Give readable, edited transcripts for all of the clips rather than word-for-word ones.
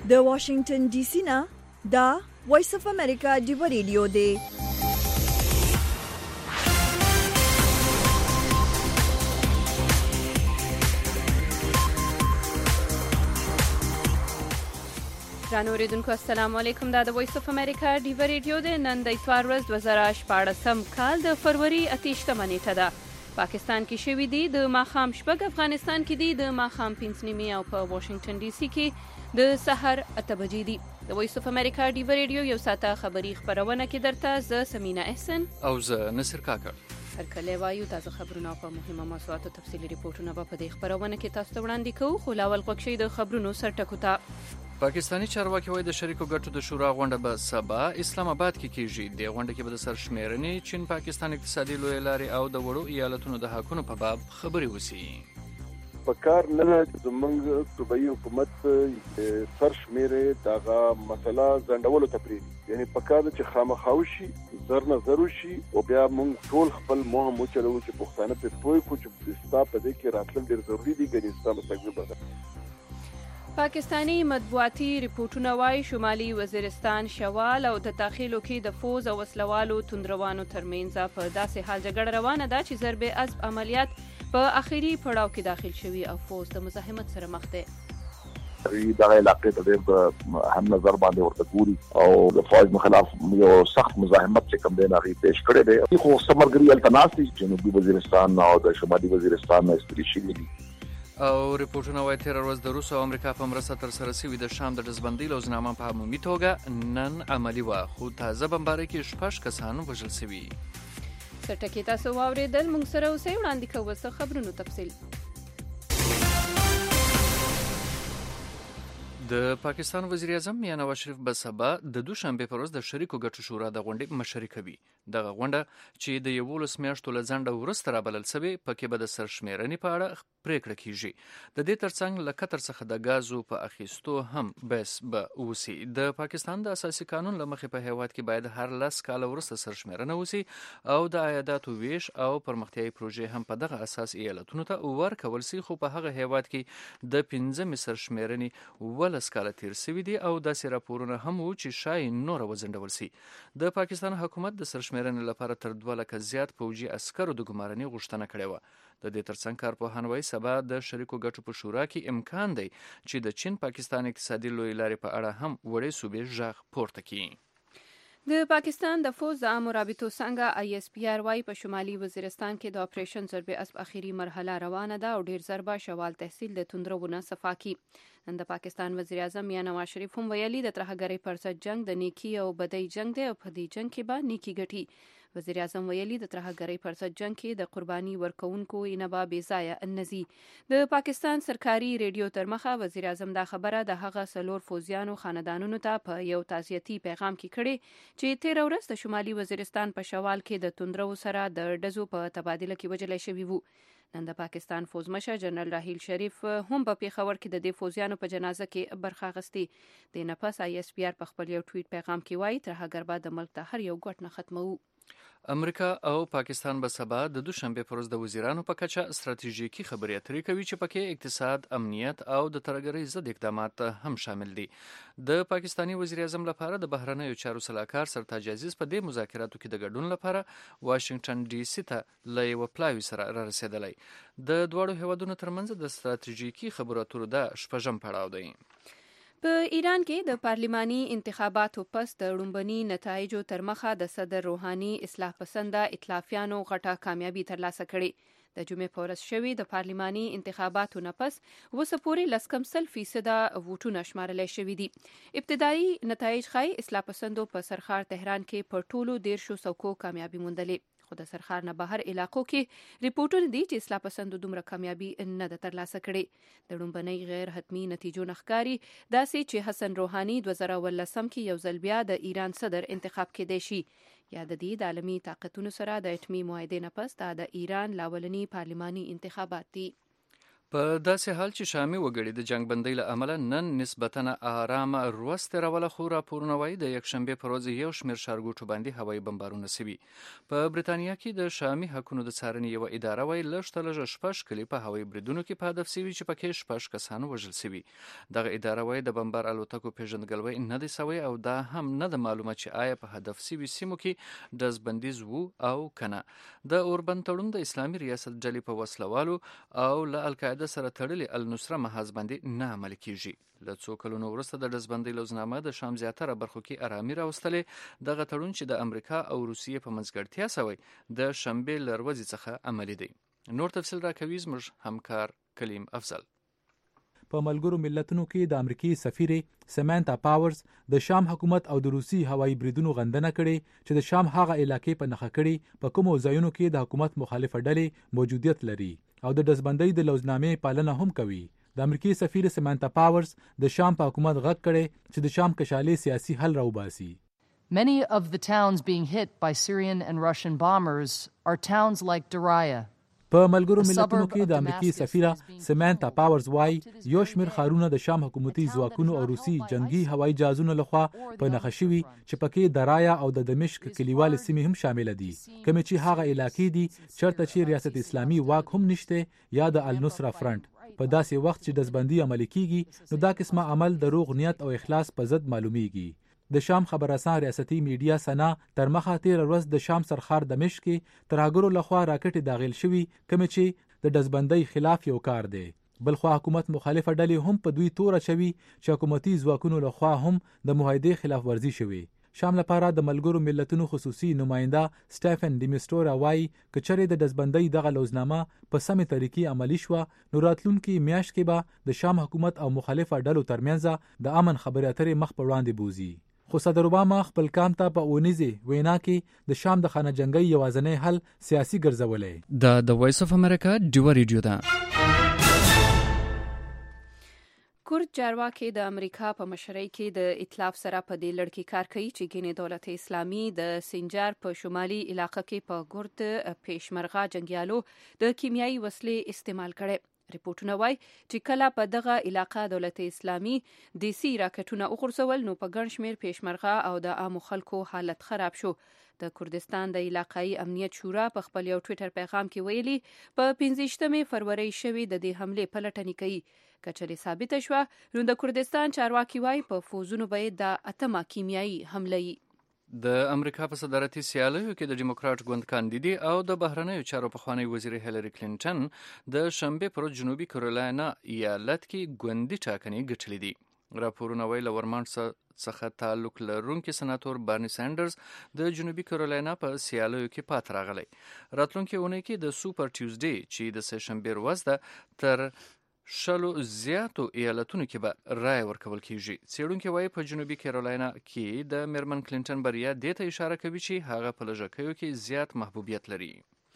د واشنگټن ډي سي نه دا وایس اف امریکا دی ریډیو دی. رانو ریدونکو السلام علیکم. دا د وایس اف امریکا دی ریډیو دی. نن د اتوار ورځ 2014 کال د فروری 28 نیټه ده. پاکستان کې شوی دی د ماخام شپږ، افغانستان کې دی د ماخام 5 او په واشنگټن ډي سي کې د سحر 8 بجې دی. د وایس اف امریکا دی ریډیو یو ساعته خبری خبرونه کې درته ز سمینا احسن او ز نصر کاکر هرکله وایو. تاسو خبرونه په مهمه موضوعاتو تفصیلي ریپورتونه په دې خبرونه کې تاسو ته وړاندې کوو. خو لاول غوښتي د خبرونو سرټکو ته. پاکستانی چارواکي وایي د شریکو ګټو د شورا غونډه به سبا اسلام آباد کې کیږي. د غونډه کې به د سرشمیرنې چین پاکستان اقتصادي لوی لارې او د وړو ایالتونو د حقونو په باب خبرې وسی. پکار نه زمونږ صوبایي حکومت سرشمیرې دغه مسله ځنډولو ته پرېږدي، یعنی پکار چې خامخاوشي زر نه زر شي او بیا موږ ټول خپل مهم وچلو چې پښتانه په پوي کو چې ستا په دې کې راتلل ډېر ضروري دي. ګنې ستا مستقبل ده. پاکستانی مطبوعاتي ریپورتونه وايي شمالي وزیرستان شوال او د داخلو کې د فوز او وسلوالو توندروانو ترمنځ په داسې حال جګړه روانه ده چې ضرب اسب عملیات په اخیری پړاو کې داخل شوی او فوز د مزاحمت سره مخ دی. دغه علاقې ته د هم نظر باندې ورته ګوري او د فوج مخالف یو سخت مزاحمت چې کوم دی هغه پیش کړی دی. خو سمرګری التناسي جنوبي وزیرستان او د شمالي وزیرستان نه استری شوی دي. او ریپورتونه وايي تیر ورځ د روس او امریکا په مرسته تر سره شوی د شام د دزبندۍ لوزنامه په عمومي توګه نن عملی و، خو تازه بمبارۍ کې 6 کسان وژل شوي. سرټکی تاسو واوریدل. موږ سره اوسئ وړاندې کوو څه خبرونو تفصیل. د پاکستان وزیر اعظم میاں نواز شریف به سبا د دوشنبه پر ورځ د شریکو ګټو شورا د غونډې مشري کوي. دغه غونډه چې د 11 میاشتو له ځنډه وروسته رابلل شوې، پکې به د سرشمیرنې په اړه پریکړه کیږي. د دې ترڅنګ له قطر څخه د غازو په اخیستو هم بس به وسی. د پاکستان د اساسي قانون له مخې په هیواد کې باید هر 10 کال وروسته سرشمیرنه وسی او د عایداتو ویش او پرمختیايي پروژې هم په دغه اساس ایالتونو ته ورکول شي. خو په هغه هیواد کې د 15 سرشمیرنې کاله تیر شوی دی او داسې راپورونه هم وو چې شاید نور وزندول شي. د پاکستان حکومت د سرشمیرنې لپاره تر 2 لکه زیات پوځي عسکرو د ګمارنې غوښتنه کړې و. د دې ترڅنګ کارپوهان وايي سبا د شریکو ګټو په شورا کې امکان دی چې د چین پاکستان اقتصادي لوی لارې په اړه هم وړې صوبې ژغ پورته کړي. د پاکستان د فوز د عامو رابطو څنګه ISPR وايي په شمالي وزیرستان کې د اپریشن ضرب اسب اخیری مرحله روانه ده او ډیر ضربه شوال تحصیل د توندرونه صفاکی. نن د پاکستان وزیر اعظم میاں نواز شریف هم ویلي د ترهګرۍ پر ضد جنگ د نیکی او بدی جنگ دی او په دې جنگ کې به نیکی ګټي. وزیر اعظم ویلي د ترهګرۍ پر ضد جنگ کې د قرباني ورکوونکو انبا بې ځایه نزي. د پاکستان سرکاري ریډیو تر مخه وزیر اعظم دا خبره د هغه سلور فوزیانو خاندانونو ته په یو تعزیتي پیغام کې کړي چې تیر ورځ د شمالي وزیرستان په شوال کې د توندرو سره د ډزو په تبادله کې وژل شوي وو. نن د پاکستان فوز مشر جنرال راحیل شریف هم په پیښور کې د دې فوزیانو په جنازه کې برخه اخیستې. د نفس ISPR په خپل یو ټویټ پیغام کې وایي ترهګر به د ملک ته هر یو ګټ نه ختمو. امریکا او پاکستان به سبا د دوشنبه پر ورځ د وزیرانو په کچه ستراتیژیکي خبرې اترې کوي چې پکې اقتصاد، امنیت او د ترهګرۍ ضد اقدامات هم شامل دي. د پاکستانی وزیر اعظم لپاره د بهرنیو چارو سلاکار سرتاج عزیز په دې مذاکراتو کې د ګډون لپاره واشنگټن ډي سي ته له یو پلاوي سره را رسیدلی. د دوړو هیوادونو ترمنځ د ستراتیژیکي خبرو اترو د شپږم پړاو دی. په ایران کې د پارلماني انتخاباتو پس د لومړني نتایجو تر مخه د صدر روحاني اصلاح پسنده ائتلافیانو غټه کامیابي ترلاسه کړې. د جمعې په ورځ شوي د پارلماني انتخاباتو نه پس اوسه پورې 10% ووټونه شمارل شوي دي. ابتدایي نتایج ښایي اصلاح پسندو په سرخار تهران کې په ټولو 13 څوکو کامیابي موندلې. خو د سرخار نه بهر علاقو کې ریپورټونه دي چې اصلاح پسندو دومره کامیابي نه ده ترلاسه کړې. د لومړنۍ غیر حتمي نتیجو نښکاري داسې چې حسن روحاني 2019 کې یو ځل بیا د ایران صدر انتخاب کېدای شي. یا د دې د عالمي طاقتونو سره د اټمي معاهدې نه پس دا د ایران لاولني پارلماني انتخابات دي. په داسې حال چې شامي وګړي د جنگ بندۍ له امله نن نسبتاً آرامه ورځ تېروله، خو راپورونه وایي د یکشنبې په ورځ یو شمېر ښارګوټو باندې هوایي بمبارونه سوي. په برېټانیا کې د شامي حقونو د څارنې یوه اداره وایي لږ تر لږه 6 کلي په هوایي بریدونو کې په هدف سوي چې پکې 6 کسان وژل سوي. دغه اداره وایي د بمبار الوتکو پیژندګلوي نه دی سوی او دا هم نه ده معلومه چې آیا په هدف سوي سیمو کې ډزبندیز وو او کنه. د اوربند تړون د اسلامي ریاست ډلې په وسلوالو او له القاعده سره تړلې النصره محاذ باندې نه عملي کیږي. له څو کلونو وروسته د ډزبندۍ لوزنامه د شام زیاتره برخو کې ارامي راوستلې. دغه تړون چې د امریکا او روسیې په منځګړتیا سوی د شنبې له ورځې څخه عملي دی. نور تفصیل راکوي زموږ همکار کلیم افضل. په ملګرو ملتونو کې د امریکای سفیر سمانتا پاورز د شام حکومت او د روسي هوایي بریدونو غندنه کړې چې د شام هغه علاقې په نښه کړي په کومو ځایونو کې د حکومت مخالفه ډلې موجودیت لري او د ډزبندۍ د لوزنامې پالنه هم کوي. د امریکای سفیر سمانتا پاورز د شام په حکومت غږ کړي چې د شام کشالي سیاسي حل راوباسي. Many of the towns being hit by Syrian and Russian bombers are towns like Daraya. په ملګرو ملتونو کې د امریکای سفیره سمانتا پاورز وايي یو شمېر ښارونه د شام حکومتي ځواکونو او روسي جنگي هوایي جهازونو لخوا په نښه شوي چې پکې درایا او د دمشق کلیوالې سیمې هم شامل دي، کومې چې هغه علاقې دي چېرته چې ریاست اسلامي واک هم نشته یا د النصره فرنٹ. په داسې وخت چې ډزبندي عملي کیږي نو دا قسمه عمل د روغ نیت او اخلاص په ضد معلومیږي. د شام خبررسان ریاستي میډیا سنا تر مخه تیر ورځ د شام سرخار دمشق کې ترهګرو لخوا راکټې داخل شوي کومې چې د ډزبندۍ خلاف یو کار دی. بلخوا حکومت مخالفه ډلې هم په دوی تور اچوي چې حکومتي ځواکونو لخوا هم د معاهدې خلاف ورزي شوي. شام لپاره د ملګرو ملتونو خصوصي نماینده سټیفن ډیمیسټورا وايي که چېرې د ډزبندۍ دغه لوزنامه په سمې طریقې عملي شوه نو راتلونکي میاشت کې به د شام حکومت او مخالفه ډلو ترمنځ د امن خبرې اترې مخ په وړاندې بوزي. خو صدر اوباما خپل کام ته په اونیزه وینا کې د شام د خانه جنگي یوازنی حل سیاسي ګرځولې. د وایس اف امریکا ډیو ریډیو ده. کورد چارواکي د امریکا په مشرۍ کې د ائتلاف سره په دې لړ کې کار کوي چې ګینې دولت اسلامي د سنجار په شمالي علاقه کې په کورد پېشمرغه جنگیالو د کیمیاوي وسلې استعمال کړي. ریپورتونه وایي چې کله په دغه علاقه دولت اسلامي دیسي راکټونه وغورځول نو په ګڼ شمېر پېشمرغه او د عامو خلکو حالت خراب شو. د کردستان د علاقايي امنیت شورا په خپل یو ټویټر پیغام کې ویلي په 15 فروری شوي د دې حمله پلټنې کوي. کچري ثابته شوه نو د کردستان چارواکي وایي په فوزونو به د اتمه کیمیاوي حمله وي. د امریکا په صدارتي سیالیو کې د ډیموکراټ ګوند کاندیدي او د بهرنیو چارو پخوانی وزیر هیلری کلینټن د شنبې پر ورځ جنوبي کیرولینا ایالت کې ګوندي ټاکنې ګټلې دي. راپورونه وایي له ورمانډ څخه تعلق لرونکي سناتور بارني سانډرز د جنوبي کیرولینا په سیالیو کې پات راغلی. راتلونکي اونۍ کې د سوپر ټیوزډے چې د سه شنبې ورځ ده تر شلو زیاتو ایالتونو کې به رای ورکول کیږي. څېړونکي وایي په جنوبي کیرولینا کې د میرمن کلینټن بریا دې ته اشاره کوي چې هغه په لږکیو کې زیات محبوبیت لري.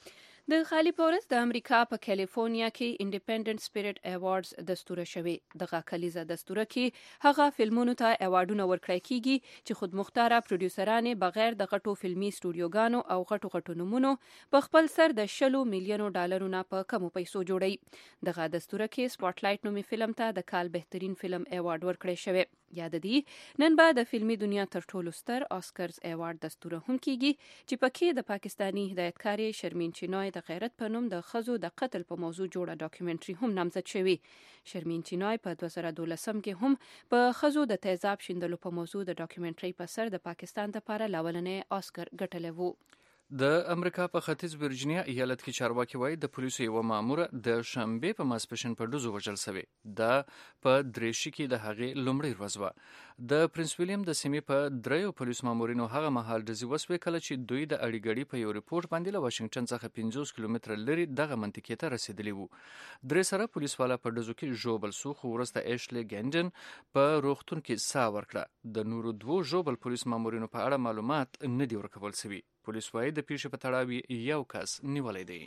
د خالي پورس د امریکا په کالیفورنیا کې انډیپندنت سپیریټ ایوارډز دستور شوی. دغه کلیزه دستور کې هغه فلمونو ته ایوارډونه ورکړای کیږي چې خودمختاره پروډوسرانې بغیر د غټو فلمي سټوډیوګانو او غټو نومونو په خپل سر د 10 میلیونو ډالرونو په کمو پیسو جوړي. دغه دستور کې سپاټ لایټ نومي فلم ته د کال بهترین فلم ایوارډ ورکړی شوی. یاد دی نن به د فلمي دنیا تر ټولو ستر آسکرز ایوارډ دستور هم کیږي چې پکې د پاکستانی هدایتکار شرمین چینوی د غیرت په نوم د خزو د قتل په موضوع جوړه ډاکومنټري هم نامزد شوی. شرمین چینوی په 2012 کې هم په خزو د تیزاب شیندلو په موضوع د ډاکومنټري په سر د پاکستان لپاره لاولنې آسکر ګټلی وو. د امریکا په ختیځ ورجینیا ایالت کې چارواکي وایي د پولیسو یوه ماموره د شنبې په ماسپښین په ډزو وژل شوې. دا په دریشي کې د هغې لومړۍ ورځ وه. د پرنس ویلیم د سیمې په 3 پولیس مامورینو هغه مهال ډزې وسوې کله چې دوی د اړیګړي په یو ریپورت باندې له واشنگټن څخه 50 کیلومتره لرې دغه منطقې ته رسیدلی وو. 3 سره پولیسوالا په ډزو کې ژوبل سو خو وروسته ایشلی ګینډن په روغتون کې ساه ورکړه. د نورو 2 ژوبل پولیس مامورینو په اړه معلومات نه دي ورکول شوي. پولیس وايي د پیښې په تړاو یو کس نیولی دی.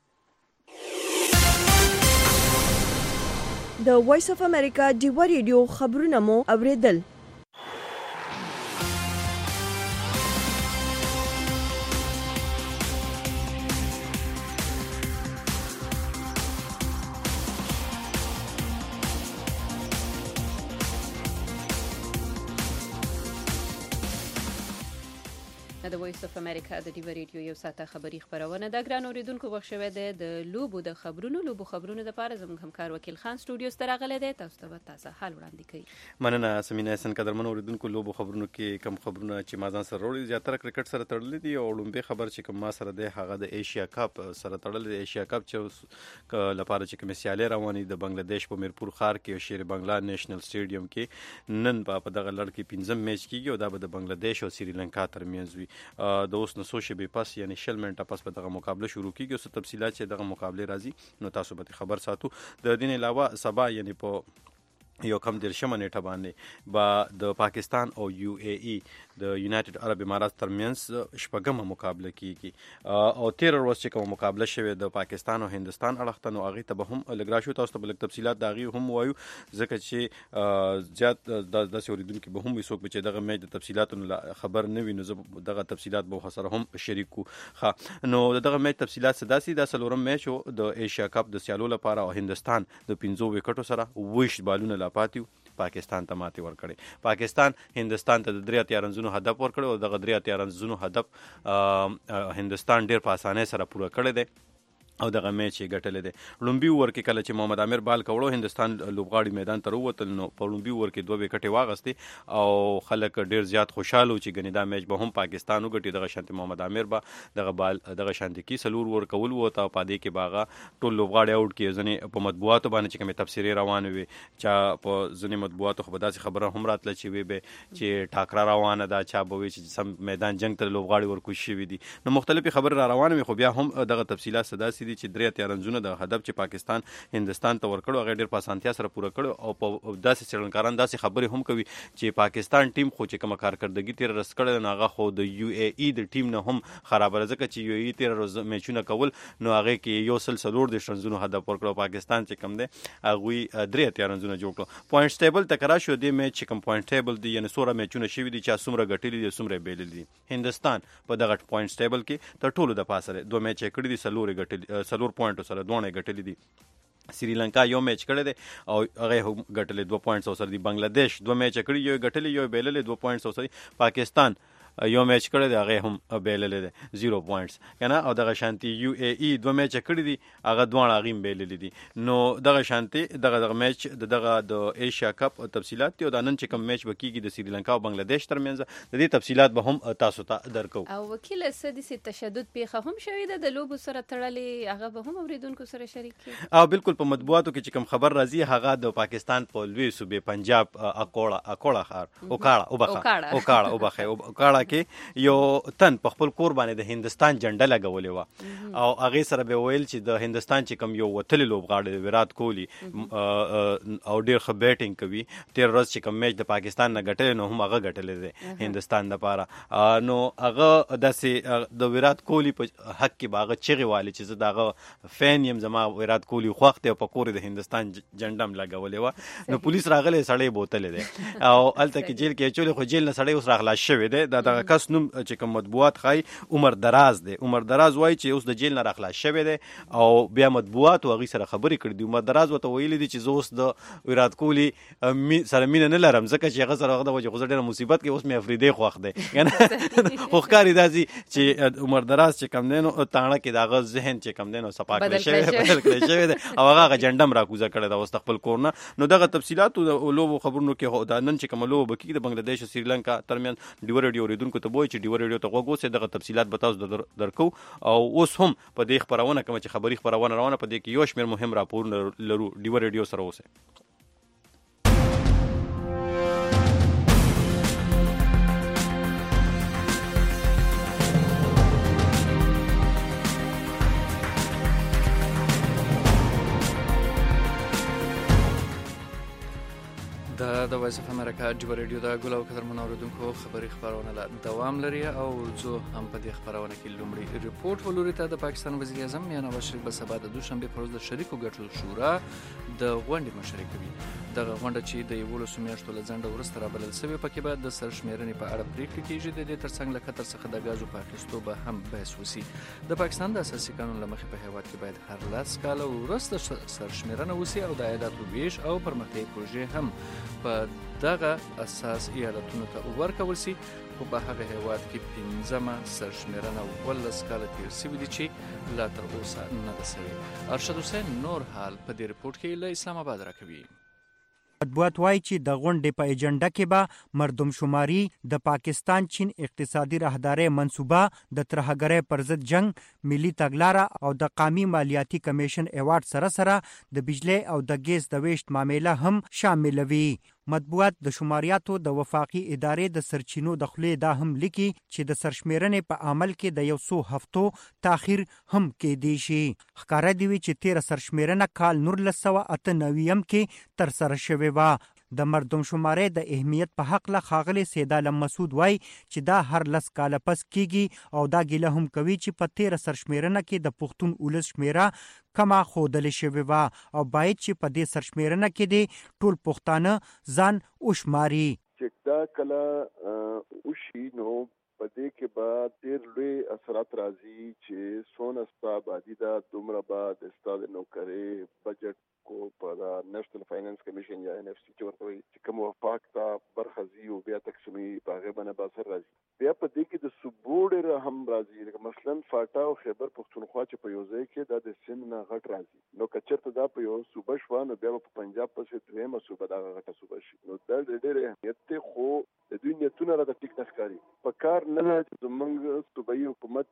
د وایس اف امریکا ډیو ریډیو خبرونه مو اوریدل. د وایس اف امریکا د ډیو ریډیو یو ساعته خبری خبرونه د ګران اوریدونکو بخښوي د لوبو د خبرونو د لپاره زموږ همکار وکیل خان سټوډیو ستر غلې ده تاسو ته تاسو حال وړاندې کوي. مننه سمینه حسن قدرمن اوریدونکو لوبو خبرونو کې کم خبرونه چې مازان سره وروړي زیاتره کرکټ سره تړلې دي او لومبي خبر چې کوم ما سره ده هغه د ایشیا کپ سره تړلې دی. ایشیا کپ چې لپاره چې کوم سیالي رواني د بنگلاديش په میرپور ښار کې شیر بنگلا نېشنل سټیډیم کې نن په دغه لړ کې 15 میچ کیږي او دا به د بنگلاديش او سریلانکا ترمنځ وي. د اوس نو سوشي به پاس یعنی شل منټه پس په دغه مقابله شروع کیږي او څه تفصيلات چې دغه مقابله راځي نو تاسو به خبر ساتو. د دین علاوه سبا یعنی په یو کم درشمه نیټه باندې با د پاکستان او یو ای ای د یونایټډ عرب امارات ترمنځ شپږمه مقابله کیږي او 13 ورځې چې کوم مقابله شوه د پاکستان او هندستان اړخته نو هغه ته به هم لګراشو تاسو ته بل تفصيلات داغي هم وایو ځکه چې زیات د سوریدونکو به هم وسوک چې دغه میچ د تفصيلاتو خبر نه ویني دغه تفصيلات به سره هم شریکو نو دغه میچ تفصيلات سداسي د سلورم میچ د ایشیا کپ د سیالو لپاره او هندستان د 15 وکټو سره وښ بالونه پاتیو پاکستان ته ماتې ورکړي. پاکستان هندستان ته د 3 رنزونو هدف ورکړي او دغه 3 رنزونو هدف هندستان ډیر په اسانۍ سره پوره کړی دی او دغه میچ یې ګټلې دی. لومبي اوور کې کله چې محمد عامر بال کوړو هندستان لوبغاړي میدان ته ووتل نو په لومبي اوور کې 2 وکټې واغستې او خلک ډیر زیات خوشاله و چې ګنې دا میچ به هم پاکستان وګټي. دغه شانتي محمد عامر با دغه بال دغه شانتي کې سلور ور کول وته او پادې کې باغه ټول لوبغاړي اوټ کې ځنې په مطبوعاتو باندې چې کومه تفسیري روانه وي چې په ځنې مطبوعاتو خو به داسې خبره هم راتله چې وي به چې ټاکرا روانه ده چا به وي چې سم میدان جنگ ته لوبغاړي ورکوشي شوي دي نو مختلفي خبره روانه وي خو بیا هم دغه تفصيلات سداسي دي چې 3 رنزونه د هدف چې پاکستان هندستان ته ورکړو هغه ډیر په اسانتیا سره پوره کړو او په داسې څرګندکاران داسې خبرې هم کوي چې پاکستان ټیم خو چې کومه کارکردګي تیر رس کړل نو هغه خو د یو ای ای د ټیم نه هم خراب ځکه چې یو ای تیر روز میچونه کول نو هغه کې یو سلسلور د رنزونو هدف ورکړو. پاکستان چې کم دی هغه 3 رنزونه جوړ کړو. پوینټس ټیبل تکرار شو دی میچ کم پوینټ ټیبل دی یعنی 16 میچونه شوي دي چې څومره ګټلي دي څومره بیل دي. هندستان په دغه پوینټس ټیبل کې تر ټولو د پاسه 2 میچ کړي دي سلور پوینټ سره 2 ګټلي دي. سریلانکا یو میچ کړی دی او هغه هم ګټلې 2 پوینټس سره دي. بنگلاديش 2 میچ کړي یو ګټلې یو بیللې 2 پوینټس سره. پاکستان یو میچ کړی دی هغه هم بیللې دی 0 پوینټس کنه او دغه شانتي یو ای ای 2 میچ کړی دي هغه دوه هغه بیللې دي نو دغه شانتي دغه میچ دغه د ایشیا کپ تفصيلات دی او د نن چې کوم میچ بکیږي د سریلانکا او بنگلاديش ترمنځ د دې تفصيلات به هم تاسو ته درکو. او وکیل سدي تشدد پیښه هم شوې ده د لوبو سره تړلې هغه به هم اوریدونکو سره شریک کړي او بالکل په مطبوعاتو کې چې کوم خبر راځي هغه د پاکستان په لوی صوبې پنجاب اکوړه خار اوکاړه کې یو تن په خپل کور باندې د هندستان جنډه لګولې و او هغه سره به ویل چې د هندستان چې کوم یو وتل لوبغاړي ویرات کوهلی او ډیر ښه بیټینګ کوي 13 ورځ چې کوم میچ د پاکستان نه ګټل نو هم هغه ګټل دي هندستان لپاره نو هغه داسې د ویرات کوهلی په حق کې باغ چغي والی چې دغه فین یم زما ویرات کوهلی خوخته په کور د هندستان جنډم لګولې و نو پولیس راغله سړی بوتل دي او الته کې جیل کې چولې خو جیل نه سړی اوس راغلا شوی دی دغه کس نوم چې کوم مطبوعات خای عمر دراز دی. عمر دراز وایي چې اوس د جیل نه راخلا شوی دی او بیا مطبوعات هغه سره خبرې کړې دي. عمر دراز وته ویلي دي چې زه اوس د ویرات کوهلی سره مینه نه لرم ځکه چې هغه سره هغه د وجه خو ډېره مصیبت کې اوس مې افریدي خوښ دی یعنی خو ښکاري داسې چې عمر دراز چې کم دی نو تاڼه کې دغه ذهن چې کم دی نو صفا کړی شوی دی او هغه جنډم راکوزه کړی دا اوس خپل کورنه نو دغه تفصيلات او لوبو خبرونو کې دا نن چې کوم لوبو بکې د بنگلاديش او سریلانکا ترمنځ ډیو ریډیو اوریدونکو ته وایي چې ډیو ریډیو ته وګورئ دغه تفصيلات به تاسو درکو او اوس هم په دې خبرونه کوم چې خبري خبرونه روانه په دې کې یو شمېر مهم راپور لرو ډیو ریډیو سره اوسه. د وایس اف امریکا ډیو ریډیو د ګل او قدر منوردونکو خبري خبرونه لا دوام لري او زه هم په دې خبرونه کې لومړی ریپورت ولوري ته د پاکستان وزیر اعظم میاں نواز شریف به سبا د دوشنبه پر ورځ د شریکو ګټو شورا د غونډې مشري کوي. دغه غونډه چې د 11 میاشتو له ځنډه وروسته رابلل شوې پکې به د سرشمیرنې په اړه پریکړه کیږي. د دې ترڅنګ له قطر څخه د غازو په اخیستو به هم بحث وشي. د پاکستان د اساسي قانون لمخې په هیواد کې باید هر 10 کاله وروسته سرشمیرنه وشي او د عایداتو ویش او پرمختګ پروژې هم په دغه اساس ایالتونو ته ورکول شي. خو په هغه هیواد کې 15مه سرشمیرنه 18 کاله تیر شوي دي چې لا تر اوسه نه ده شوې. ارشد حسین نور حال په دې رپورټ کې له اسلام آباد راکوي. مطبوعات وایي چې د غونډې په ایجنډا کې به مردم شماري، د پاکستان چین اقتصادي راهداري منصوبه، د ترهګرۍ پر ضد جنگ، ملي تګلاره او د قومي مالیاتي کمیشن ایوارډ سره سره د بجلی او د ګیس د ویشت معامله هم شامل وي. مطبوعات د شماریاتو د وفاقي ادارې د سرچینو د خلې دا هم لیکي چې د سرشمیرنې په عمل کې د یو څو هفتو تاخير هم کېدی شي. ښکاره دی چې 13 سرشمیرنه کال 1998 کې تر سره شوې و. د مردم شماري د اهمیت په حق له خاغلی سید عالم مسعود وای چې دا هر لس کال پس کیږي او دا ګیله هم کوي چې په 13 سرشمیرنه کې د پښتون اولس شمیره کما خودل شوی و او باید چې په دې سرشمیرنه کې د ټول پښتانه ځان وشماري. چې دا کله وشي نو په دې کې به ډېر لوی اثرات راځي چې څونه ستا آبادي ده دومره به د ستا د نوکرۍ بجټ کو په نېشنل فاینانس کمیشن یا NFC چې ورته وایي چې کوم وفاق ته برخه ځي او بیا تقسیمي په هغې باندې به اثر راځي. بیا په دې کې د صوبو ډېره هم راځي، لکه مثلا فاټا او خیبر پښتونخوا چې په یو ځای کې دا د سند نه غټ راځي، نو که چېرته دا په یو صوبه شوه نو بیا به په پنجاب پسې دویمه صوبه دغه غټه صوبه شي. نو دا ډېر اهمیت دی، خو د دوی نیتونه راته ټیک نه ښکاري. په کار نه ده چې زموږ صوبایي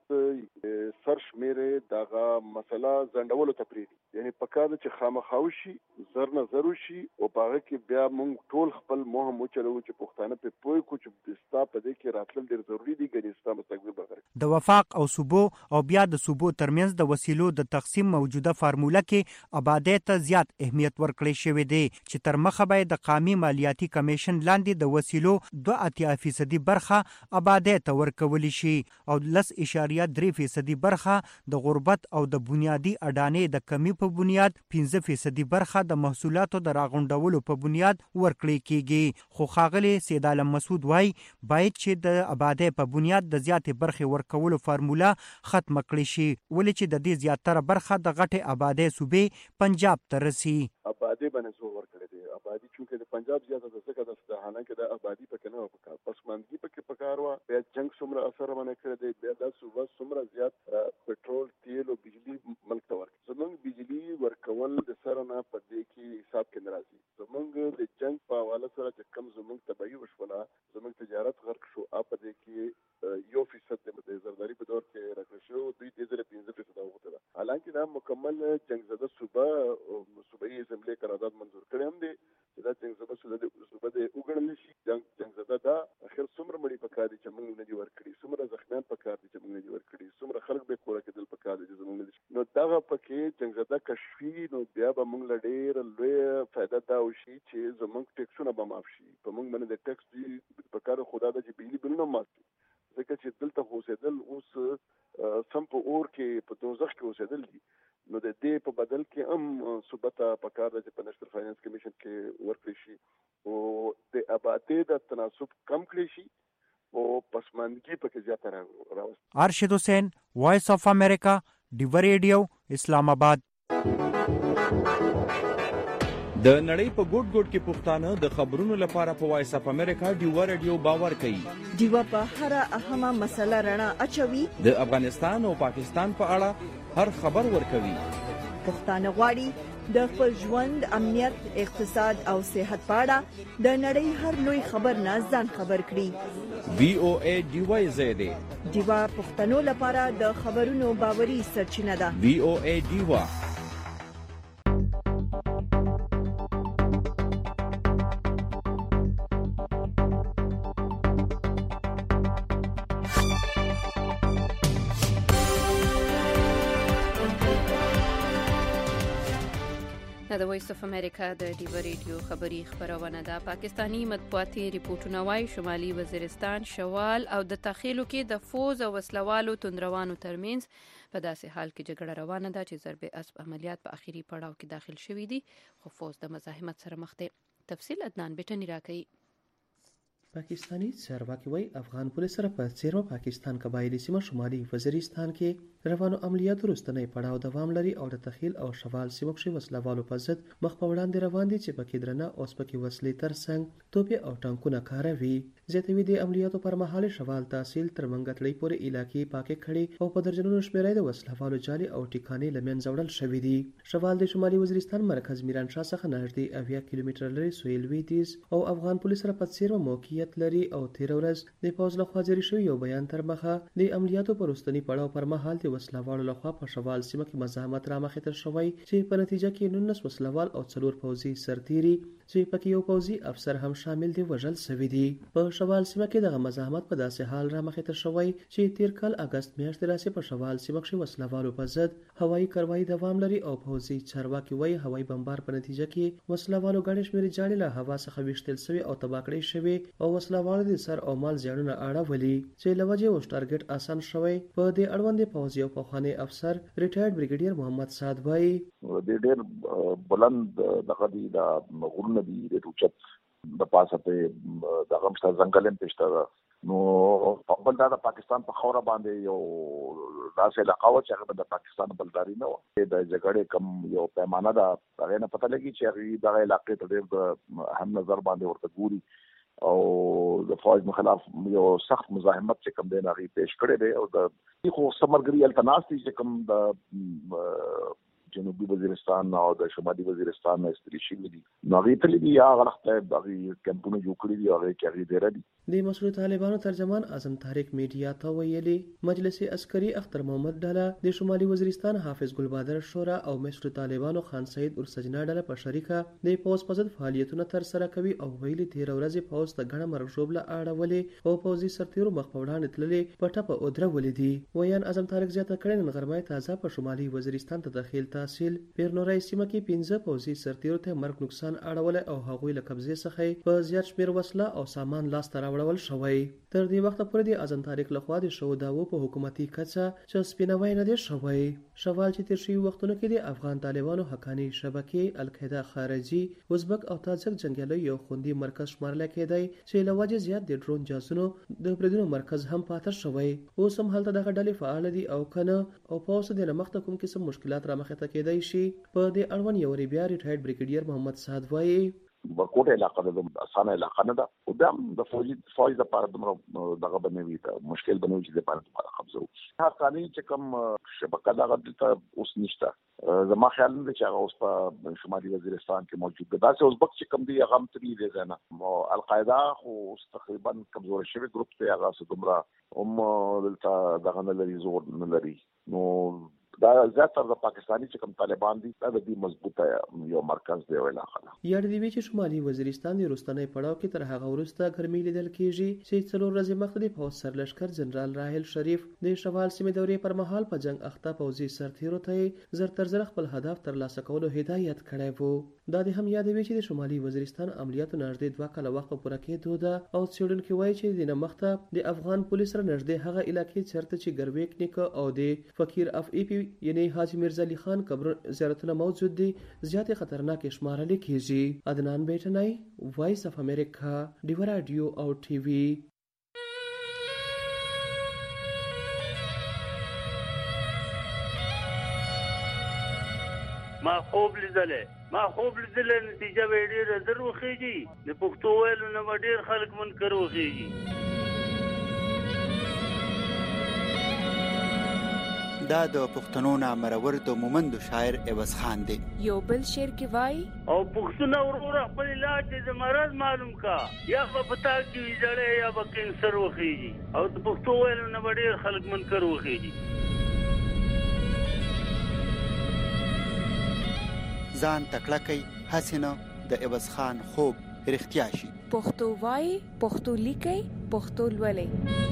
حکومت سرشمیرې دغه مسله ځنډولو ته پرېږدي. یعنې په کار ده چې خامخا وشي، زر نه زر وشي او په هغه کې بیا موږ ټول خپل مهم وچلوو چې پښتانه پرې پوه کړو چې ستا په دې کې راتلل ډېر ضروري دي، ګنې ستا مستقبل به د وفاق او صوبو او بیا د صوبو ترمنځ د وسیلو د تقسیم موجوده فارموله کې آبادی ته زیات اهمیت ورکړی شوی دی چې تر مخه به د قومي مالیاتي کمیشن لاندې د وسیلو 2.8% برخه آبادی ته ورکول شي او 10.3% برخه د غربت او د بنیادی اډانې د کمی په بنیاد 15% برخه د محصولاتو د راغونډولو په بنیاد ورکړی کیږي. خو ښاغلی سید عالم مسعود وای باید چې د آبادی په بنیاد د زیاتې برخې ورکولو فارموله ختم کړی شي، ولې چې د دې زیاتره برخه د غټې آبادی صوبې پنجاب ته رسي. آبادی باندې زور ورکړی دی. آبادی چونکه د پنجاب زیاته ده ځکه د حالانکه د آبادی پکې نه وه پکار، پسماندګي پکې پکار وه، بیا جنګ څومره اثر باندې کړی دی، بیا دا صوبه څومره زیات پټرول تیل او بجلی ملک ته ورکړي. زموږ بجلی ورکول د سره نه په دې کې حساب کې نه راځي. زموږ د جنګ په حواله سره چې کم زموږ تباهي وشوله، زموږ تجارت غرق شو، په دې کې 1% د زرداری په دور کې راکړل شو، دوی دې ځله 15% وغوښته ده. حالانکه دا مکمل جنګ زده صوبایي اسمبلی قرارداد منظور کړی هم دی چې دا جنګ زده صوبه دې وګڼل شي. جنګ زده دا اخر څومره مړي پکار دي چې موږ نه دي ورکړي، څومره زخمیان پکار دي چې موږ نه دي ورکړي، څومره خلک به کوره کېدل پکار دي چې موږ نه دي. نو دغه پکې جنګ زده کشفي، نو بیا به موږ له ډېره لویه فایده دا وشي چې زموږ ټیکسونه به معاف شي. په موږ باندې د ټیکس دوی پکار خدا ده چې بجلي بلونه معاف شي، ځکه چې دلته اوسېدل اوس سم په اور کې په دوزخ کې اوسېدل دي. نو د دې په بدل کې هم صوبه ته پکار ده چې په نېشنل فاینانس کمیشن کې ورکړي شي او د آبادۍ د تناسب کم کړي شي او پسماندګي پکې زیاته راوستي. ارشد حسین، وایس آف امریکا، ډیو ریډیو، اسلام آباد. د نړۍ په ګوټ ګوټ کې پښتانه د خبرونو لپاره په وایس اپ امریکا ډیو ریډیو باور کوي. ډیو په هر اهمه مسله رڼا اچوي، د افغانستان او پاکستان په اړه هر خبر ورکوي. پښتانه غواړي د خپل ژوند، امنیت، اقتصاد او صحت په اړه د نړۍ هر لوی خبر نه ځان خبر کړي. VOA ډیو زید ډیو پښتنو لپاره د خبرونو باوري سرچینه ده. VOA ډیو. د وایس اف امریکا د ډیو ریډیو خبری خبرونه ده. پاکستانی مطبوعاتي ریپورتونه وايي شمالي وزیرستان، شوال او د تخیلو کې د فوز او وسلوالو تندروانو ترمنځ په داسې حال کې جګړه روانه ده چې ضرب اسب عملیات په اخیری پړاو کې داخل شوي دي، خو فوز د مزاحمت سره مخ دی. تفصیل عدنان بیٹنی راکوي. پاکستانی چارواکي وایي افغان پولیس سره په څیرو پاکستان قبایلی سیمه شمالي وزیرستان کې روانو عملیاتو وروستنی پړاو دوام لري او د تخیل او شوال سیمو کې وسلوالو په ضد مخ په وړاندې روان دي چې پکې درنه اوس پکې وسلې ترڅنګ توپې او ټانکونه کاروي. زیاتوي د عملیاتو پر مهال شوال تحصیل تر منګتړۍ پورې علاقې پاکې کړي او په درجنونو شمیرې د وسلوالو جالي او ټیکانې له منځه وړل شوي دي. شوال د شمالي وزیرستان مرکز میرانشاه څخه نږدې 80 کیلومتره لري سویل لویدیځ او افغان پولیس سره په څیرو موقعیت لري او تیر ورځ د پوز لخوا جاری شوی یو بیان تر مخه د عملیاتو پر وروستني پړاو پر مهال د وسلوالو لخوا په شوال سیمه کې مزاحمت رامخې ته شوی چې په نتیجه کې 19 وسلوال او 4 پوځي سرتیري چې پکې یو پوځي افسر هم شامل دي وژل شوی دي. په شوال سیمه کې دغه مزاحمت په داسې حال رامخې ته شوی چې تیر کال اگست میاشتې راځي په شوال سیمه کې وسلوالو په ضد هوایي کاروایی دوام لري او پوځي چارواکي وایي هوایي بمبار په نتیجه کې وسلوالو ګڼې شمېرې جاړې له هوا څخه ویشتل شوي او تباه کړې شوي او وسلوالو د سر او مال زیانونه اړولي چې لوجه اوس ټارګټ آسان شوی. په دې اړوند پوځي او پخوانی افسر ریټایرډ بریګیډیر محمد سعد وایي د ډېر بلند دغه دی د غرونه دی د اوچت د پاسه په دغه مشته ځنګل هم پېشته نو په بل د پاکستان په خوره باندې یو داسې علاقه و چې هغه د پاکستان بلداري نه و د جګړې کم یو پیمانه ده هغه نه پته لګي چې هغه دغه علاقې ته ډېر هم نظر باندې ورته ګوري او د فوج مخالف یو سخت مزاحمت چې کوم دی هغه پیش کړی دی او د خو سمرګری التناس چې کوم د جنوبي وزیرستان او د شمالي وزیرستان نه استری شوي دي نو هغه ته لګي یا غلطه هغه کمپونه جوړ کړی دي هغه کې هغه ډیر دي. د مسلو طالبانو ترجمان اعظم طارق میډیا ته ویلي مجلس عسکري اختر محمد ډاله د شمالي وزیرستان حافظ ګلبادر شورا او مسلو طالبانو خان سید ورسجنا ډاله په شریکه د پوز پزد فعالیتونه تر سره کوي او ویلي تیر ورځې پوز د غړ مرشوبله اړولې او پوزي سرتیرو مخ په وړاندې تللې پټه په اودره ولې دي. ویان اعظم طارق زیاته کړي نن غرمه تازه په شمالي وزیرستان ته داخل تحصیل پیرنورای سیمه کې 15 پوزي سرتیرو ته مرګ نقصان اړول او هغوی له قبضې څخه په زیات شمیر وسله او سامان لاس ته راوړل شوی. تر دې وخت پورې د اعظم طارق لخوا د شو داو په حکومتي کچه چې سپینوي نه دی شوی. شوال چې تیر شوی وختونو کې د افغان طالبانو حقانی شبکې القاعده خارجي ازبک او تاجک جنگیالي یو خوندي مرکز شمارل کېدی چې لوجه زیات د ډرون جاسونو د پردونو مرکز هم پاتې شوی. اوس هم هلته دغه ډلې فعال دي او کنه او په اوس د مخته کوم قسم مشکلات را مخه ته کېدای شي. په دې اړوند یو بیا ریټایرډ بریګیډیر محمد سعد وایي ورکوټه علاقه د اسانه علاقه نه ده او د فوج د لپاره دغه بنوي ته مشکل بنوي چې د لپاره قبضه وکړي. هر قانوني چې کوم شبکه دغه ته اوس نشته زما خیال نه چې هغه اوس په شمالي وزیرستان کې موجود ده. داسې اوس بک چې کوم دی هغه تری دی نه القاعده خو تقریبا کمزور شوی ګروپ ته هغه څومره هم دلته دغه نه لري زور نه لري نو دا زیاتره د پاکستاني چې کوم طالبان دي دا د دې مضبوطه یو مرکز دی ویل خلا. یاد دی چې شمالي وزیرستان د روستنی پړاو کې تر هغه وروسته ګرمي لیدل کېږي چې څلور ورځې مخکې د پوز سرلشکر جنرال راهل شریف د شوال سیمې دورې پر مهال په جنگ اخته پوځي سرتیرو ته زر تر زر خپل هدف ترلاسه کولو هدایت کړی وو. دا د هم یاد وی چې د شمالي وزیرستان عملیاتو نږدې 2 کاله وخت پوره کېدو ده او څېړونکي وایي چې د مخته د افغان پولیس سره نږدې هغه علاقې چرته چې ګرویک نیک او د فقیر اف ای پی یعنی حاجی میرزا علی خان قبر زیارتونه موجود دي زیات خطرناک شمارل کېږي. عدنان بیٹنای وایس اف امریکا ډیو رادیو او ټي وي. ما خوب لیدلې نتیجه به ډېره در وخیږي د پښتو ویلو نه به ډېر خلک منکر وخیږي. دا د پښتنو نامرور د مومند شاعر عوض خان دی. یو بل شعر کې وای او پښتنو ورور خپل علاج د مرض معلوم کا یا په پتا کې جړې یا په کینسر وخیږي او د پښتو ویلو نه ډېر خلک منکر وخیږي. ځان تکړه کوي حسینه د عوض خان خوب رښتیا شي. پښتو وای پښتو لیکي پښتو لولي.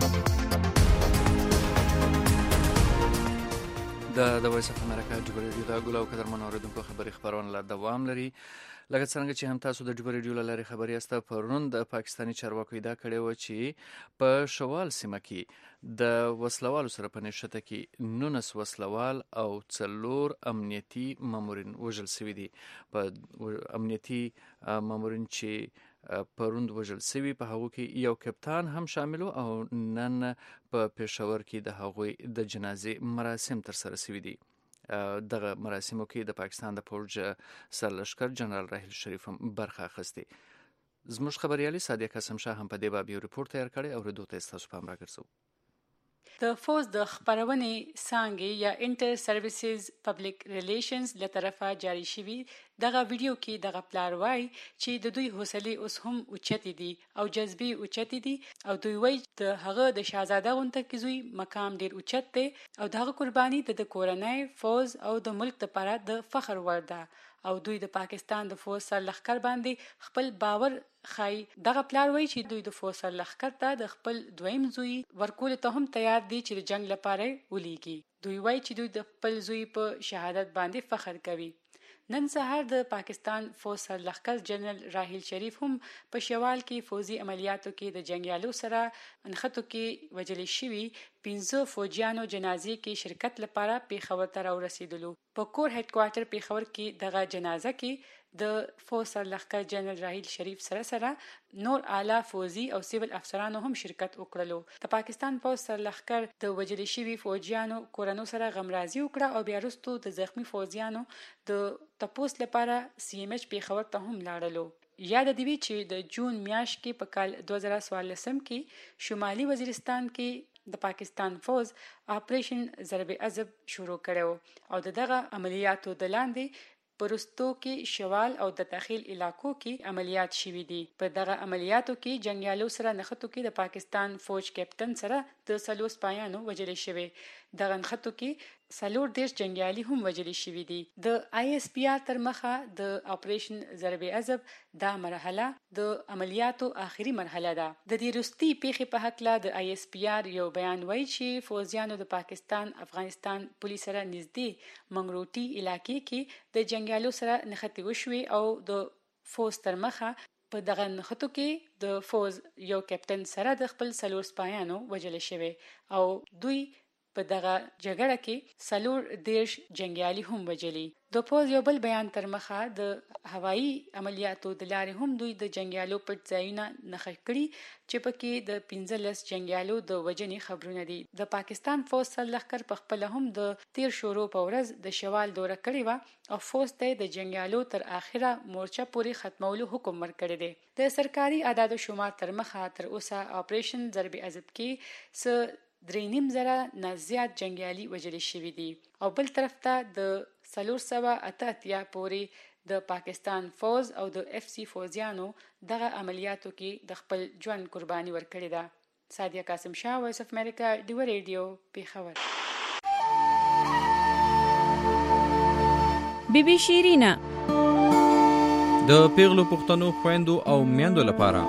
د وایس اف امریکا ډیو رادیو د ګل او قدرمن اوریدونکو خبري خبرونه لا دوام لري. لکه څنګه چې هم تاسو د ډیبر ریډیو لاري خبري استه پرون د پاکستانی چارواکو دا کړي و چې په شوال سیمه کې د وسلوالو سره په نشته کې 19 وسلوال او 4 امنیتي مامورین وژل شوي دي. په امنیتي مامورین چې پروند وژل شوي په هغه کې یو کپتان هم شامل او نن په پېښور کې د هغوی د جنازې مراسم تر سره شوي دي. دغه مراسمو کې د پاکستان د فوج سرلشکر جنرال راحیل شریف هم برخه اخیسته. زموږ خبريالي صادق قاسم شاه هم په دې باب یو ریپورت تیار کړی او ردو ته تاسو پام راګرځو. د فوز د خبرونې څانګې یا انټر سرویسز پبلک ریلیشنز له طرفه جاری شوی دغه ویډیو کې دغه پلار وای چې د دوی حوصله اوس هم اوچتې دي او جذبي اوچتې دي او دوی وای د هغه د شاهزاده غونته کې زوی مقام ډیر اوچت دی او دغه قرباني د کورنۍ فوز او د ملک لپاره د فخر وړ ده او دوی د پاکستان د فوج سر لخر باندې خپل باور خای. دغه پلار وای چې دوی د فوج سر لخر ته د خپل دویم زوی ورکول ته هم تیار دي چې د جنگ لپاره ولېږي. دوی وای چې دوی د خپل زوی په شهادت باندې فخر کوي. نن سهار د پاکستان فوج سر لخر جنرال راحیل شریف هم په شوال کې فوزي عملیاتو کې د جنگیالو سره انخته کې وجل شوی 15 فوجیانو جنازې کې شرکت لپاره پیښور ته راورسېدلو. په کور هډ کوارټر پیښور کې دغه جنازه کې د فوج سر لخر جنرال راحیل شریف سره نور اعلی فوزي او سیول افسرانو هم شرکت وکړلو. د پاکستان فوج سر لخر د وجل شوی فوجیانو کورونو سره غمرازي وکړه او بیا وروسته د زخمی فوجیانو د تپوس لپاره سی ام ایچ پیښور ته هم لاړلو. یاد دی چې د جون میاشت کې په کال 2014 کې شمالي وزیرستان کې د پاکستان فوج اپریشن ضرب عذب شروع کړو او دغه عملیاتو د لاندې پرستو کې شوال او د داخل علاقو کې عملیات شوي دي. په دغه عملیاتو کې جنگیالو سره نخښتو کې د پاکستان فوج کیپټن سره د 3 سپایانو وژل شوی. دغه نخښتو کې 4 جنگیالي هم وژل شوي دي. د آی اس پی آر تر مخه د اپریشن ضرب عذب دا مرحله د عملیاتو آخري مرحله ده. د دې وروستي پیښې په حق لا د آی اس پی آر یو بیان وایي چې فوجیانو د پاکستان افغانستان پولیس سره نږدې منګروټي علاقې کې د جنگیالو سره نښتې وشوي او د فوج تر مخه په دغه نښتو کې د فوج یو کپټن سره د خپل 4 سپایانو وژل شوی او دوی په دغه جګړه کې 4 جنگیالي هم وژلي. د فوج یو بل بیان تر مخه د هوایي عملیاتو د لارې هم دوی د جنگیالو پټ ځایونه نښه کړي چې پکې د 15 جنگیالو د وژنې خبرونه دي. د پاکستان فوج سر لخر په خپل هم د 13 شورو په ورځ د شوال دوره کړې و او فوج ته د جنگیالو تر اخره مورچه پورې ختمولو حکم ورکړی دی. د سرکاري اعداد و شمار تر مخه تر اوسه اپریشن ضرب عذب کې 3.5 نه زیات جنگیالي وژل شوي دي او بل طرف ته د 488 پورې د پاکستان فوج او د اف سی فوجیانو دغه عملیاتو کې د خپل ژوند قرباني ورکړې ده. صادق قاسم شاه، وایس اف امریکا، ډیور ریډیو، پیښور. بی بی شیرینا د پیغلو پښتنو خويندو او میندو لپاره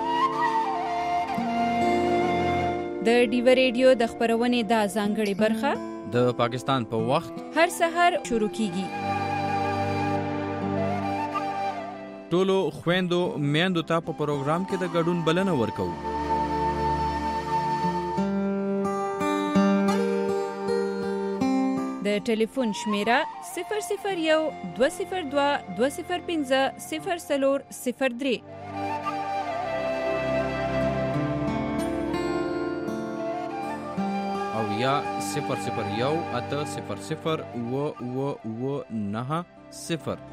د ډیور ریډیو د خبرونې دا ځانګړې برخه د پاکستان په وخت هر سحر شروع کیږي. ټولو خويندو میندو ته په پروګرام کې د ګډون بلنه ورکو. د ټلیفون شمیره 001 202 205 0403 او یا 001 800 990.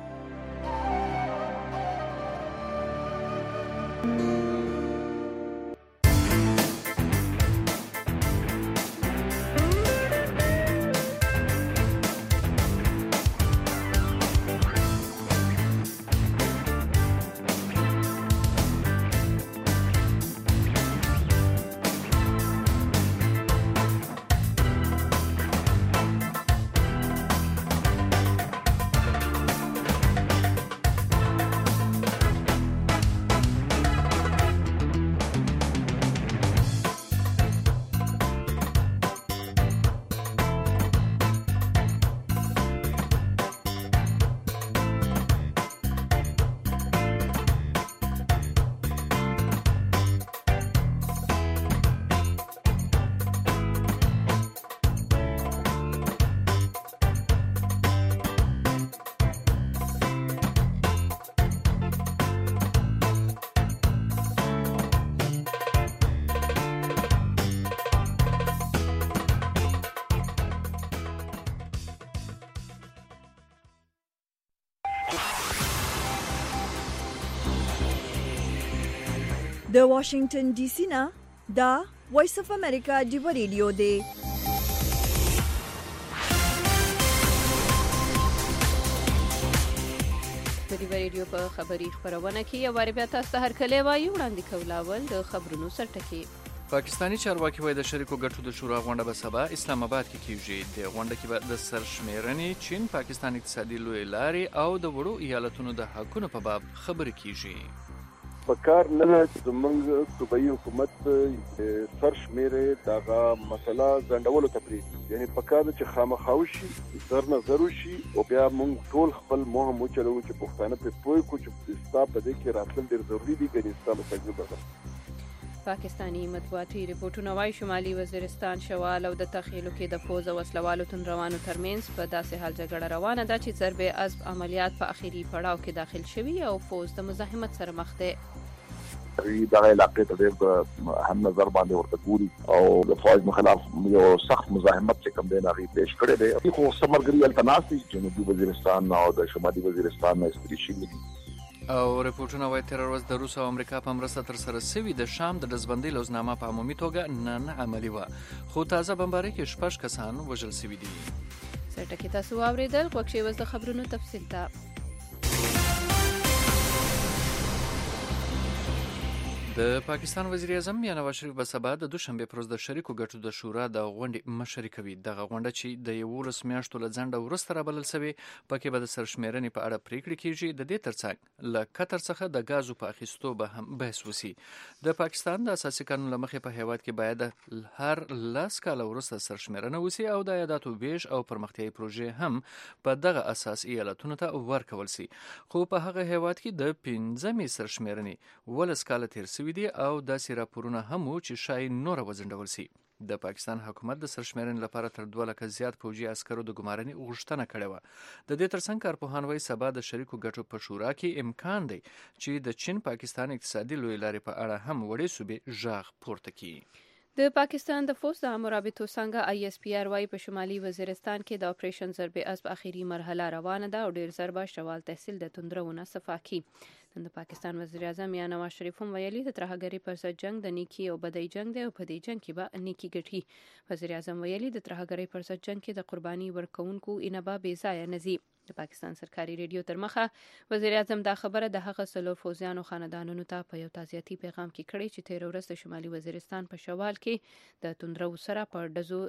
د واشنگټن ډي سي نه دا وایس اف امریکا دی ریډیو دی. په دې ریډیو په خبري خبرونه کې یو واری بیا تاسو ته هرکلی وایو. وړاندې کولاول د خبرونو سرټکی. پاکستانی چارواکي وایي د شریکو ګټو د شورا غونډه به سبا اسلام آباد کې کیږي. د غونډه کې به د سرشمیرنې، چین، پاکستان اقتصادي لوی لارې او د وړو ایالتونو د حقونو په باب خبرې کیږي. پکار نه ده چې زمونږ صوبایي حکومت سرشمیرې دغه مسله ځنډولو ته پرېږدي. یعنی پکار ده چې خامخا وشي، زر نه زر وشي او بیا موږ ټول خپل مهم وچلوو چې پښتانه پرې پوه کړو چې ستا په دې کې راتلل ډېر ضروري دي، ګنې ستا له تجربه ده. پاکستانی مطبوعاتي ریپورتونه وايي شمالي وزیرستان شوال او د تخیلو کې د فوز او وسلوالو تنروانو ترمنځ په داسې حال جګړه روانه ده چې ضرب عصب عملیات په اخیری پړاو کې داخل شوي او فوز د مزاحمت سره مخ دی. دغه علاقې ته ډېر هم نظر باندې ورته ګوري او د فوج مخالف یو سخت مزاحمت چې کوم دی هغه پیش کړی دی. خو سمرګری التناسي جنوبي وزیرستان او د شمالي وزیرستان نه استری شوي دي. او ریپورتونه وايي تر ورځ د روس او امریکا په مرسته تر سره شوی د شام د دزبندۍ لوزنامه په عمومي توګه نه عملي و، خو تازه بمبارۍ کې 6 کسان وژل شوي دي. سرټکی تاسو واوریدل. خوښي وز د خبرونو تفصیل ته. د پاکستان وزیر اعظم میاں نواز شریف به سبا د دوشنبه پر ورځ د شریکو ګټو د شورا د غونډې مشري کوي. دغه غونډه چې د 11 میاشتو له ځنډه وروسته رابلل شوې، پکې به د سرشمیرنې په اړه پریکړې کیږي. د دې ترڅنګ له قطر څخه د غازو په اخیستو به هم بحث وسی. د پاکستان د اساسي قانون لمخې په هیواد کې باید هر 10 کال وروسته سرشمیرنه وسی او د عایداتو ویش او پرمختیایي پروژې هم په دغه اساس ایالتونو ته ورکول شي. خو په هغه هیواد کې د 15مې سرشمیرنې ولس کال تیر دي او داسې راپورونه هم وو چې شاید نور وزندول شي. د پاکستان حکومت د سرشمیرنې لپاره تر 2 لکه زیات پوځي عسکرو د ګمارنې غوښتنه کړې و. د دې ترڅنګ کارپوهان وايي سبا د شریکو ګټو په شورا کې امکان دی چې د چین پاکستان اقتصادي لوی لارې په اړه هم وړې صوبې ژغ پورته کړي. د پاکستان د فوز د مرابطو څنګه ISPR وايي په شمالي وزیرستان کې د اپریشن ضرب عصب اخیری مرحله روانه ده او ډیر ضربه شوال تحصیل د تندرونه صفاکی. د پاکستان وزیر اعظم میاں نواز شریف هم ویلي د ترهګری پر ضد جنگ د نیکی او بدی جنگ دی او په دې جنگ کې به نیکی ګټي. وزیر اعظم ویلي د ترهګری پر ضد جنگ کې د قرباني ورکونکو انبا بې ځای نه زی. د پاکستان سرکاري ریډیو تر مخه وزیر اعظم دا خبره د هغه څلور فوزیانو خاندانونو ته په یو تعزیتي پیغام کې کړی چې تیر ورځ د شمالي وزیرستان په شوال کې د توندرو سره په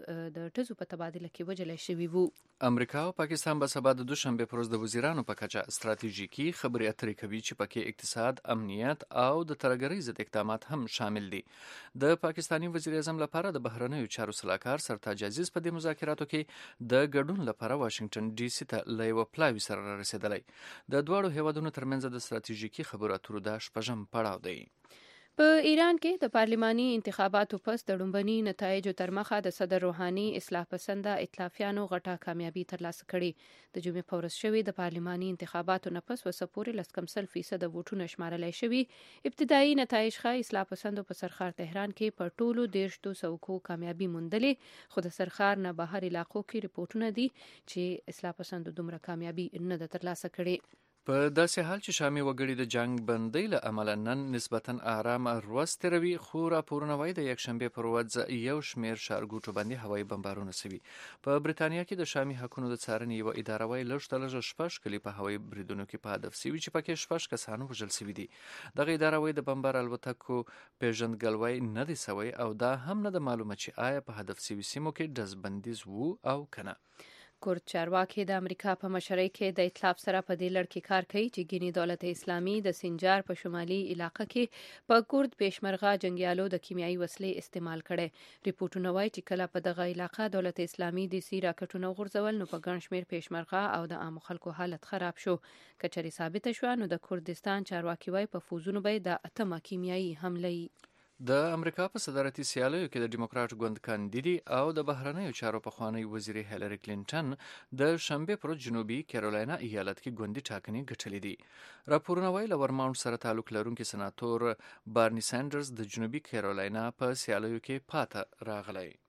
ټزو په تبادله کې وجل شوی وو. امریکا او پاکستان به سبا د دوشنبه پر ورځ د وزیرانو په کچه ستراتیژیکي خبرې اترې کوي چې پکې اقتصاد، امنیت او د ترهګرۍ ضد اقدامات هم شامل دي. د پاکستانی وزیر اعظم لپاره د بهرنیو چارو سلاکار سرتاج عزیز په دې مذاکراتو کې د ګډون لپاره واشنگټن ډي سي ته له پلاوی سره رسیدلی. د دواړو هیوادونو ترمنځ د ستراتیژیکي خبرو اترو د 8م پړاو دی. په ایران کې د پارلماني انتخاباتو پس د ډومبني نتایجو تر مخه د صدر روحاني اصلاح پسنده ائتلافیانو غټه کامیابی ترلاسه کړې. د جمعې په ورځ شوې د پارلماني انتخاباتو نه پس وسپورې 10% د ووټونو شمارلای شوي. ابتدایي نتایج ښایي اصلاح پسندو په سرخار تهران کې په ټولو 1300 کامیابی موندلې، خو د سرخار نه بهر علاقو کې ریپورتونه دي چې اصلاح پسندو دومره کامیابی نه ده ترلاسه کړې. په داسې حال چې شامي وګړي د جنگ بندۍ له امله نن نسبتا آرام ورځ تیروي، خو راپورونه وايي د یکشنبه پر ورځ یو شمیر ښارګوټو باندې هوایي بمبارونه شوي. په بریتانیا کې د شامي حقونو د څارنې یوه اداره وايي لږ تر لږه 6 کلي په هوایي بریدونو کې په هدف شوي چې پکې 6 کسان وژل شوي دي. دغه اداره وايي د بمبار الوتکو پیژندګلوي نه دی شوی او دا هم نه ده معلومه چې آیا په هدف شوي سیمو کې ډزبندیز وو او کنه. کورد چارواکي د امریکا په مشرۍ کې د ائتلاف سره په دې لړ کې کار کوي چې ګینی دولت اسلامي د سنجار په شمالي علاقې کې په کورد پېشمرغه جنگیالو د کیمیاوي وسلې استعمال کړي. ریپورتونه وايي چې کله په دغه علاقې دولت اسلامي د سی راکټونو غورځول نو په ګڼ شمېر پېشمرغه او د عام خلکو حالت خراب شو. کچري ثابت شو نو د کردستان چارواکي وايي په فوزونو به د اتمه کیمیاوي حمله د امریکا په صدارتي سیالیو کې د ډیموکراټ ګوند کاندیدي او د بهرنیو چارو پخوانی وزیر هیلری کلینټن د شنبه پر جنوبي کیرولینا ایالت کې ګوندي ټاکنې ګټلې دي. راپورونه وايي له ورماونټ سره تعلق لرونکي سناتور بارني سانډرز د جنوبي کیرولینا په سیالیو کې پاته راغلی.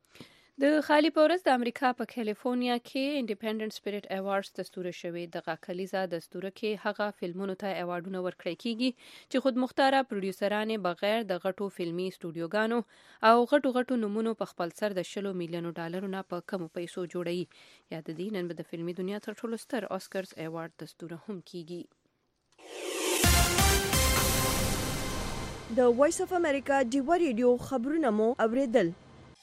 د خالی پورس د امریکا په کالیفورنیا کې انډیپندنت سپیریټ ایوارډز دستور شوی د کلیزا دستور کې هغه فلمونو ته ایوارډونه ورکړي کیږي چې خود مختاره پروډوسران بغیر د غټو فلمي سټوډیوګانو او غټو نمونو په خپل سر د 10 میلیونو ډالرو نه په کمو پیسو جوړي یا د دې نن د فلمي دنیا تر ټولو ستر آسکرز ایوارډ دستور هم کیږي. د وایس اف امریکا ډیوا ریډیو خبرونه مو اوریدل.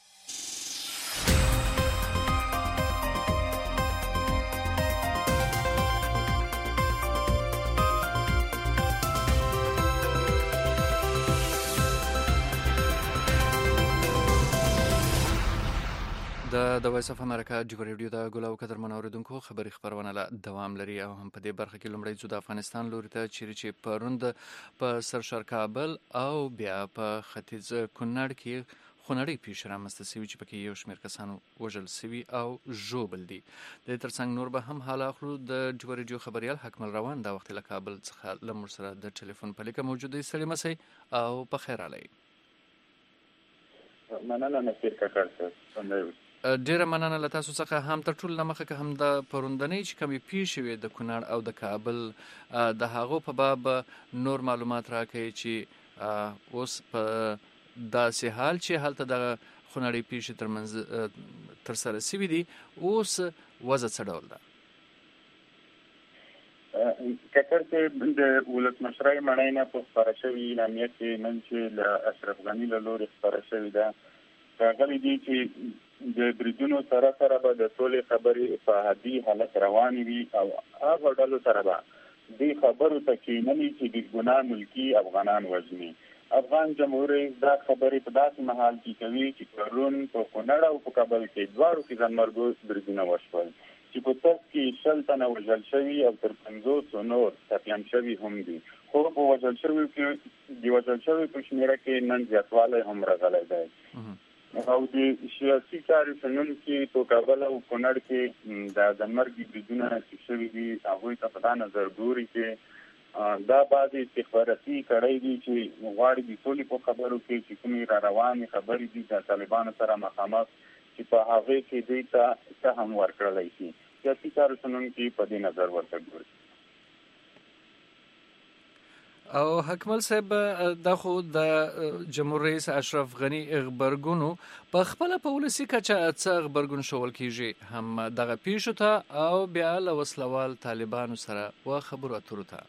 د وایس اف امریکا ډیوا ریډیو د ګلاو قدرمن اوریدونکو خبري خبرونه له دوام لري او هم په دې برخه کې لومړی ځو د افغانستان لوري ته چې پروند په سرشار کابل او بیا په ختیځ کونړ کې خونړی پیښه رامنځته شوې چې پکې یو شمېر کسان وژل شوي او ژوبل دي. د ترڅنګ نور به هم حال اخلو. د ډیوا ریډیو خبريال حکمل روان دا وخت له کابل څخه له موږ سره د ټلیفون په لیکه موجود دی. سړی مسئ او په خیر علي. مننه نصیر کاکړ څنګه ډیره مننه له تاسو څخه. هم تر ټولو مخکې که هم د پروندنۍ چې کومې پیښې وې د کونړ او د کابل د هغو په باب نور معلومات راکړئ چې اوس په داسې حال چې هلته د خونړۍ پیښې ترمنځ ترسره شوي دي اوس وضع څه ډول ده؟ کاکړ چې د ولسمشرۍ مړی نه په خپاره شوي اعلامیه کې نن چې له اشرف غني له لورې خپاره شوې ده راغلي دي چې د بریدونو سره به د سولې خبرې په عادي حالت روانې وي او هغه ډلو سره به دې خبرو ته کینني چې د ګناه ملکي افغانان وژني. افغان جمهوریت دا خبرې په داسې مهال کې کوي چې پرون په کونړ او په کابل کې دواړو کې ځانمرګو بریدونه وشول چې په ترڅ کې 10 تنه وژل شوي او تر 50 نور ټپیان شوي هم دي. خو په وژل شوي په شمېره کې نن زیاتوالی هم راغلی دی. او د سیاسي چارو شنونکي په کابل او کونړ کې د ځانمرګي بریدونه چې شوي دي هغوی ته په دا نظر ګوري چې دا بعضې استخباراتي کړۍ دي چې غواړي د سولې په خبرو کې چې کومې را روانې خبرې دي د طالبانو سره مخامخ چې په هغې کې دوی ته څه هم ورکړلی شي. سیاسي چارو شنونکي په دې نظر ورته ګوري. او حکمل صاحب دا خو د جمهور رئیس اشرف غنی غبرګونو په خپل په ولسی کچه څه غبرګون شول کیږي هم دغه پیښو ته او بیا له وسلوال طالبانو سره و خبرو اترو ته.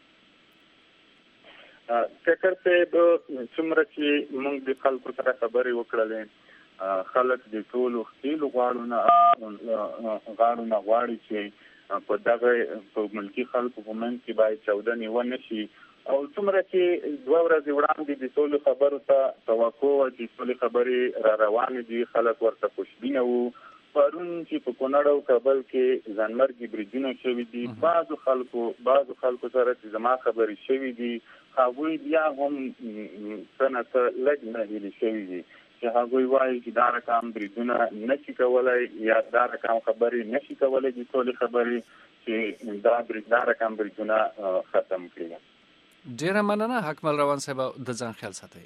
فکر ته څومره چې موږ د خلکو سره خبرې وکړلې خلک د ټولو خپل غواړي چې په دغه په ملکی خلکو په منځ کې باید چودنې ونه شي او څومره چې 2 ورځې وړاندې د سولې خبرو ته توقع و چې سولې خبرې را روانې دي خلک ورته خوشبینه وو. پرون چې په کونړ او کابل کې ځانمرګي بریدونه شوي دي بعضو خلکو سره چې زما خبرې شوي دي هغوی بیا هم څه نه څه لږ ناهیلي شوي دي چې هغوی وایي چې دا رقم بریدونه نشي کولی یا دا رقم خبرې نشي کولی د سولې خبرې چې دا رقم بریدونه ختم کړي. ډیره مننه حکمل روان صاحب د ځان خیال ساتئ.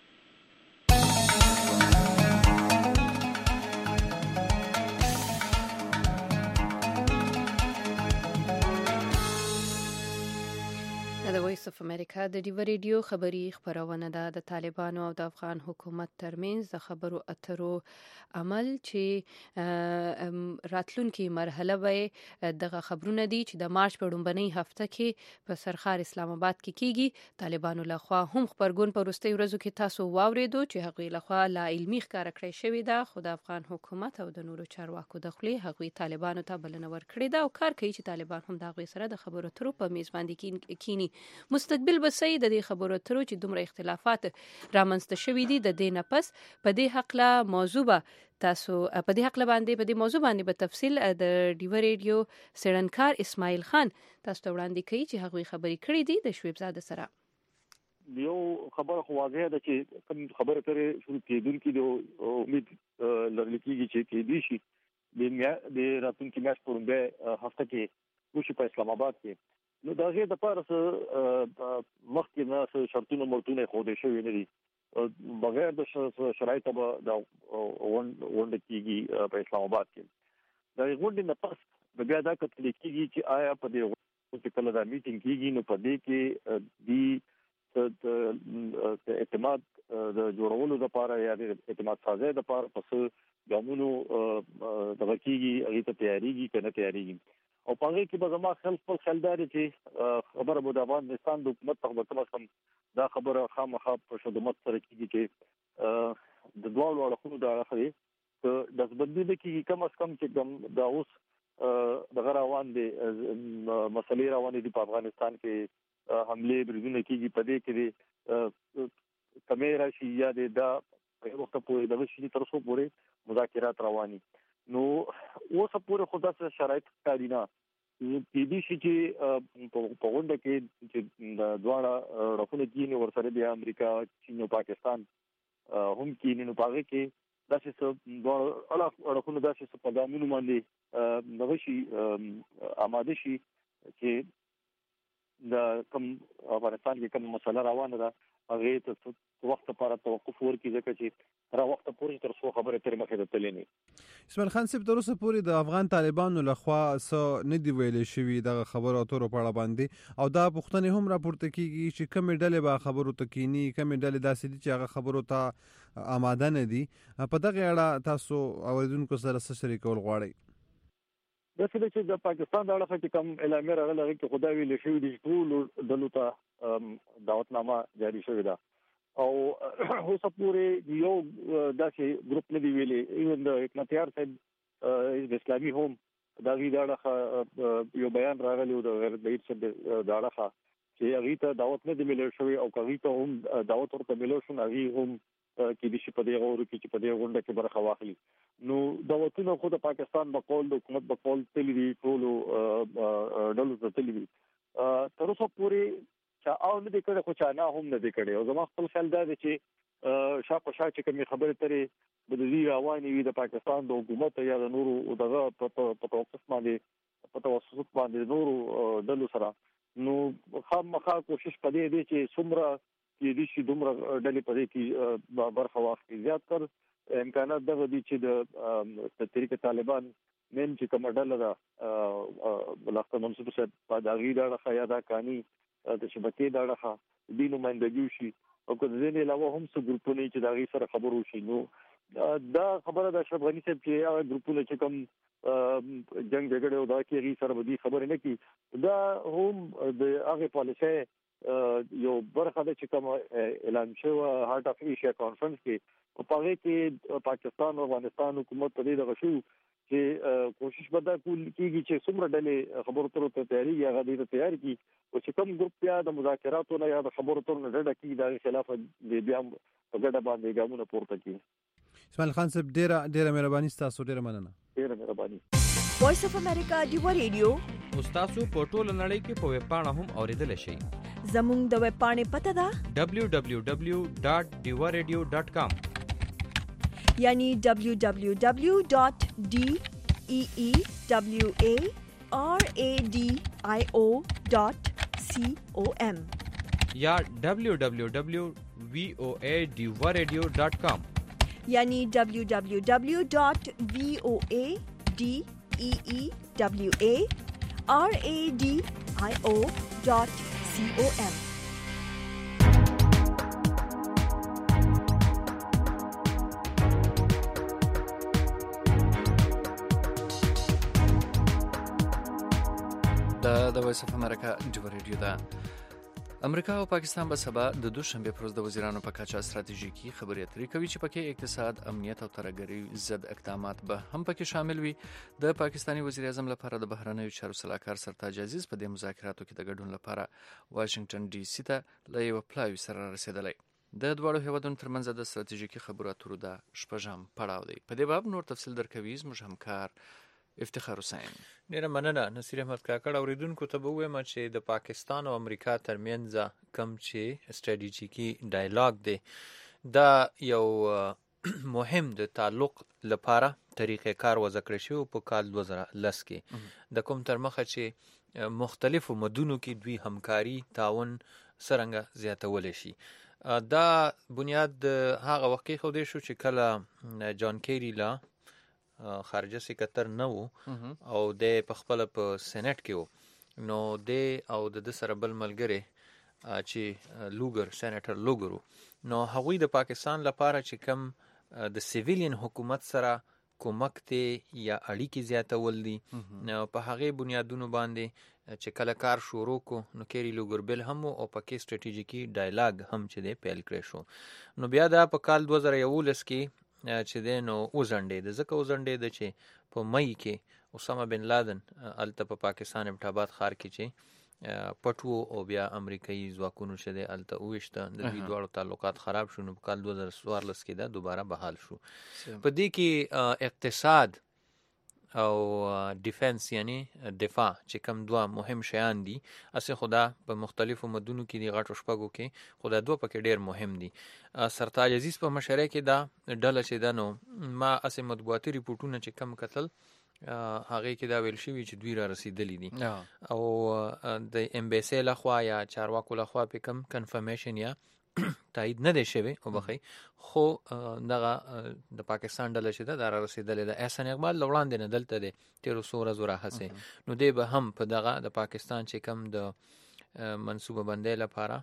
د وایس اف امریکا د ډیوا ریډیو خبري خبرونه ده د طالبانو او د افغان حکومت ترمنځ د خبرو اترو عمل چې راتلونکي مرحله به دغه خبرونه دي چې د مارچ په لومبنۍ هفته کې په سرخار اسلام آباد کې کیږي. طالبانو لخوا هم خبرګون په وروستي ورځو کې تاسو واوریدو چې هغوی لخوا لا علمي ښکاره کړی شوې ده خو د افغان حکومت او د نورو چارواکو د خولې هغوی طالبانو ته بلنه ورکړې ده او کار کوي چې طالبان هم د هغوی سره د خبرو اترو په میز باندې کینی. مستقبل به سي د دې خبرو اترو چې دومره اختلافات رامنځته شوي دي د دې نه پس په دې حق له موضوع به تاسو په دې حق باندې په دې موضوع باندې په تفصیل د ډیوا ریډیو سړنکار اسماعیل خان تاسو ته وړاندې کوي چې هغوی خبرې کړې دي د شعیب زاده سره. یو خبره خو واضحه ده چې کوم خبره ترې شروع کېدونکې د امید لرل کېږي چې کېدی شي د راتلونکي میاشت په لومړۍ هفته کې وشي په اسلام آباد کې. نو د هغې دپاره څه مخکې نه څه شرطونه مرطونه ایښودل شوي نه دي بغیر د شرایطو به د غونډه کیږي په اسلام آباد کې. د غونډې نه پس بیا دا کتل کیږي چې آیا په دې غونډه کې کله دا میټینګ کیږي نو په دې کې د اعتماد د جوړولو لپاره یا د اعتماد سازۍ لپاره پس ګامونو د وکیږي هغه ته تیاریږي کنه تیاریږي او په هغه کې به زما خپل خلداري چې خبره به د افغانستان د حکومت په کم دا خبره خامخا په شدت سره کیږي چې د دوه اړخونو د اخري د ځبندۍ کې کم از کم چې د اوس د غراوان دي مسلې روانې دي په افغانستان کې حمله بریدونه کیږي په دې کې کمیرا شي یا د وخت پورې د وشي تر څو پورې مذاکرات رواني نو اوس پورې خدا سره شرایط کارینا په دې شي چې په غونډه کې چې د دواړه رافونه کې ورسره د امریکا چین او پاکستان هم کې نو پاره کې داسې څه دواړه اړخونه داسې څه په ګامونو باندې نوشي آماده شي چې د کوم افغانستان کې کوم مسله روانه ده هغه ته وخت لپاره توقف ورکړي ځکه چې را وخت پورې تر څو خبره تر مخه ده تللی. اسماعیل خان صاحب تر اوسه پورې د افغان طالبانو لخوا څه نه دی ویل شوی د خبرو اترو په اړه باندې او دا پوښتنې هم راپورته کیږي چې کومې ډلې به خبرو ته کینی کومې ډلې داسې دي چې هغه خبرو ته آماده نه دي. په دغه اړه تاسو اوریدونکو سره څه شریکول غواړئ؟ د څه چې د پاکستان د اړخه کې کوم اعلامیه راغله چې خدای ویل شوی دي ټول دلو ته دعوتنامه جاری شوې ده او اوس پورې یو داسې ګروپ نه دی ویلي ایون د حکمتیار صاحب اسلامي هم دا وی دا یو بیان راغلی او د غیر بعید څخه دا اړخه چې هغه ته دعوت نه دی ملي شوی او هغه ته هم دعوت ورته ملي شو هغه هم کې د شي په دې غوړو کې چې په دې غونډه کې برخه واخلي نو دعوتونه خو د پاکستان بقول د حکومت بقول تللی ټول ډلو ته تللی تر اوسه پورې چې او نه دې کړه خو چا نه هم نه دې کړي او زما خپل خیال دا دی چې شاپه چې کوم خبره ترې د دې رواني وي د پاکستان د حکومت یا د نورو دغه په توقف باندې په توسط باندې نورو ډلو سره نو خامخا کوشش پدې دي چې څومره کې دي چې دومره ډلې پدې کې برخه واخلي زیات تر امکانات دغه دي چې د تحریک طالبان نن چې کومه ډله ده بلخته منصور صاحب په داغي ډله یا دا کانی د شبکې ډله دینو منځګي شي او که ځینې علاوه هم څه ګروپونه چې داغي سره خبرو شي نو دا خبره د اشرف غنی صاحب چې هغه ګروپونه چې کوم جنگ جګړه او دا کې غي سره بدی خبره نه کی دا هم د هغه پالیسي یو برخه د چې کوم اعلان شو هارت اف ایشیا کانفرنس کې په هغه کې پاکستان او افغانستان حکومت په دې دغه شو چې کوشش ودا کیږي چې څومره ډلې خبرو ترو ته تیاری یا غوډه ته تیاری کی او چې کوم ګروپ یا د مذاکراتو نه یا د خبرو ترو نه ډډه کی د خلاف د بیا په ګډه باندې ګامونه پورته کی. اسماعیل خان صاحب ډیره مهرباني تاسو ډیره مننه. ډیره مهرباني. وایس اف امریکا دی ریډیو تاسو په ټوله نړۍ کې په ویب پاڼه هم اوریدل شئ. زموږ د ویب پاڼې پته ده www.diwaradio.com یعنی www.deewaradio.com یا www.voadiwaradio.com یعنی www.voadeewaradio.com. د وایس اف امریکا ډیو ریډیو ده. امریکا او پاکستان به سبا د دوشنبه پر ورځ د وزیرانو په کچه ستراتیژیکي خبرې اترې کوي چې پکې اقتصاد، امنیت او ترهګرۍ ضد اقدامات به هم پکې شامل وي. د پاکستاني وزیر اعظم لپاره د بهرنیو چارو سلاکار سرتاج عزیز په دې مذاکراتو کې د ګډون لپاره واشنگټن ډي سي ته له یو پلاوي سره رسیدلی. د دواړو هیوادونو ترمنځ د ستراتیژیکي خبرو اترو د شپږم پړاو دی. په دې باب نور تفصیل درکوي زموږ همکار افتخار حسین. ډیره مننه نصیر احمد کاکړ. اوریدونکو ته به وایم چې د پاکستان او امریکا ترمنځ کم چې استراتیژیکي ډایلاګ دی دا یو مهم د تعلق لپاره طریقې کار وضع کړی شو په کال 2010 کې د کوم تر مخه چې مختلفو مدونو کې دوی همکاري تعاون سرنګ زیاتول شي. دا بنیاد هغه وخت کې خو دې شو چې کله جان کیری لا خارجه سکرټر نه وو او د خپل په سېنات کې وو، نو د او د سره بل ملګری چې لوګر سېناتر لوګرو، نو هغوی د پاکستان لپاره چې کم د سیویلین حکومت سره کومک ته یا اړیکې زیاتول دي، نو په هغه بنیادونو باندې چې کله کار شروع کو نو کیری لوګر بل هم او پکې سټریټیجیکي ډایلاګ هم چې دی پیل کړی شو. نو بیا دا په کال 2011 کې چې دی نو وزنډې د ځکه وزنډې د چې په مئی کې اسامه بن لادن الته په پاکستان ابټاباد ښار کې چې پټو او بیا امریکایي ځواکونو چې دی الته وشته د دې دوه تعلقات خراب شو، نو په کال 2014 کې دا دوباره بحال شو. په دې کې اقتصاد او ډیفنس یعنی دفاع چې کم دوه مهم شیان دي، اسه خدا په مختلفو مدونو کې دی غټو شپږو کې خدا دوه پکې ډیر مهم دي. سرتاج عزیز په مشره کې دا ډله چې دا نو ما اسه مطبوعاتي ریپورتونه چې کم قتل هغه کې دا ویل شوی چې دوی را رسیدلی دي او د امبیسي لخوا یا چارواکو لخوا په کم کنفرمیشن یا تایید نه دی شوی او بخي خو دغه د پاکستان ډله چې دا را رسیدلې ده. احسان اقبال لوړاندې نه دلته دی 1300 زره هسه، نو دی به هم په دغه د پاکستان چې کم د منصوبه بندۍ لپاره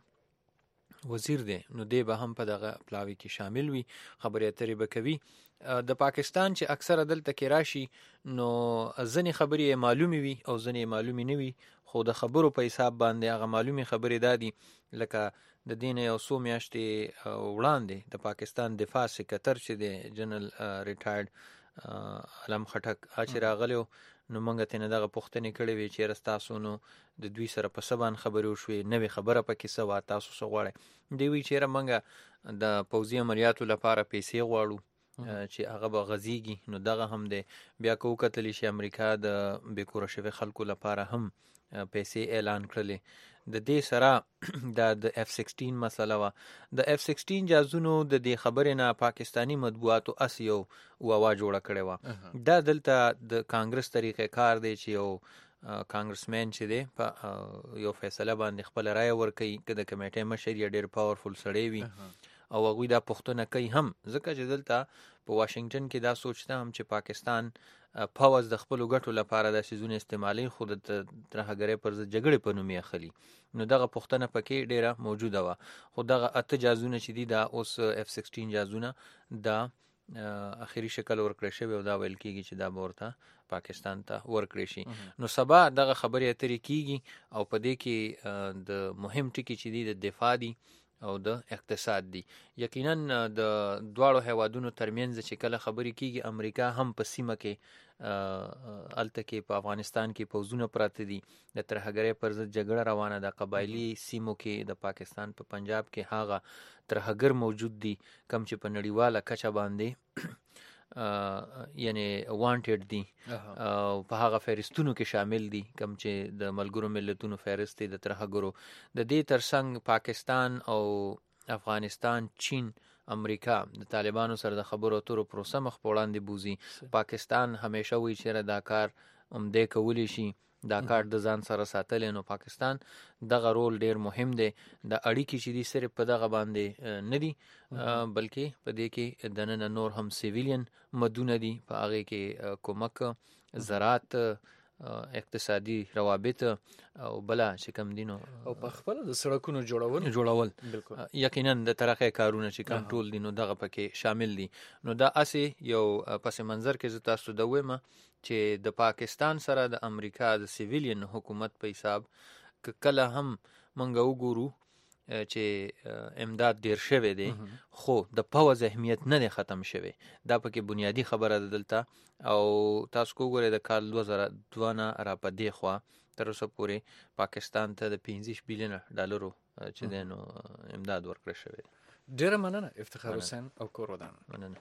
وزیر دی، نو دی به هم په دغه پلاوی کې شامل وي، خبرې اترې به کوي. د پاکستان چې اکثر دلته کې راشي نو ځنې خبرې معلومي وي او ځنې معلومي نه وي، خو د خبرو په حساب باندې هغه معلومي خبرې دادي لکه د دین یو څو میاشتې وړاندې د پاکستان دفاع سکرټر چې دی جنرال ریټایرډ علم خټک چې راغلی نو موږ ته نه دغه پوښتنې کړې وې چې رستاسو نو د دوی سره په سبان خبرې وشوې، نوې خبره پکې سوا تاسو څه غواړئ؟ دوی وی چې موږ د پوځي عملیاتو لپاره پیسې غواړو چې هغه به غزيږي، نو دغه هم دی. بیا کو کتلی شي امریکا د بیکوره شوی خلکو لپاره هم پیسې اعلان کړلې. د دې سره د F-16 مسله وا د F-16 جازونو د دې خبرې نه پاکستانی مطبوعاتو اس یو واوا جوړه کړې و. دا دلته د کانګرس طریقې کار دی چې یو کانګرسمن چې دی په یو فیصله باندې خپل رائے ورکړي که د کمیټې مشر یا ډیر پاورفل سړی وي او هغوی دا پوښتنه کوي هم ځکه چې دلته په واشنگټن کې دا سوچته هم چې پاکستان پاوز د خپل ګټو لپاره د سيزونه استعمالي خود د ترهګرۍ پر ضد جګړې په نوم یې خلی، نو دغه پوښتنه پکې ډیره موجوده و. خو دغه اته جازونه چې دي دا اوس F-16 جازونه دا اخیری شکل ورکړی شوی او دا ویل کېږي چې دا ورته پاکستان ته ورکړی شي. نو سبا دغه خبرې اترې کېږي او په دې کې د مهم ټکي چې دي د دفاع دي او د اقتصاد دي. یقینا د دواړو هیوادونو ترمنځ چې کله خبرې کېږي امریکا هم په سیمه کې الته کې په افغانستان کې پوځونه پراته دي، د ترهګرۍ پر ضد جګړه روانه ده، قبایلی سیمو کې د پاکستان په پنجاب کې هغه ترهګر موجود دي کم چې په نړیواله کچه باندې یعنی وانټډ دي او په هغه فهرستونو کې شامل دي کم چې د ملګرو ملتونو فهرست د ترهګرو. د دې ترڅنګ پاکستان او افغانستان، چین، امریکا د طالبانو سره د خبرو اترو پروسه مخ په وړاندې بوزي. پاکستان همیشه وی چې دا کار عمده کولی شي، دا کار د ځان سره ساتل، نو پاکستان دغه رول ډیر مهم دی. د اړیکې چې دي صرف په دغه باندې نه دي بلکې په دې کې د نن نور هم سیویلین مدونه دي، په هغه کې کومک، زراعت، اقتصادي روابط او بلا چې کم دینو او په خپل د سړکونو جوړول یقینا د ترقې کارونه چې کم ټول دي نو دغه پکې شامل دي. نو دا اسی یو پس منظر کې ز تاسو د وېما چې د پاکستان سره د امریکا د سیویلین حکومت په حساب کله هم منګه وګورو چې امداد ډیر شوی دی، خو د پوز اهمیت نه دی ختم شوی. دا پکې بنیادی خبره ده دلته. او تاسو وګورئ د کال 2002 نه را پدې خوا تر اوسه پورې پاکستان ته د 15 بلین ډالرو چې دنو امداد ورکړی شوی. ډیره مننه افتخار حسین او کور ودان. مننه.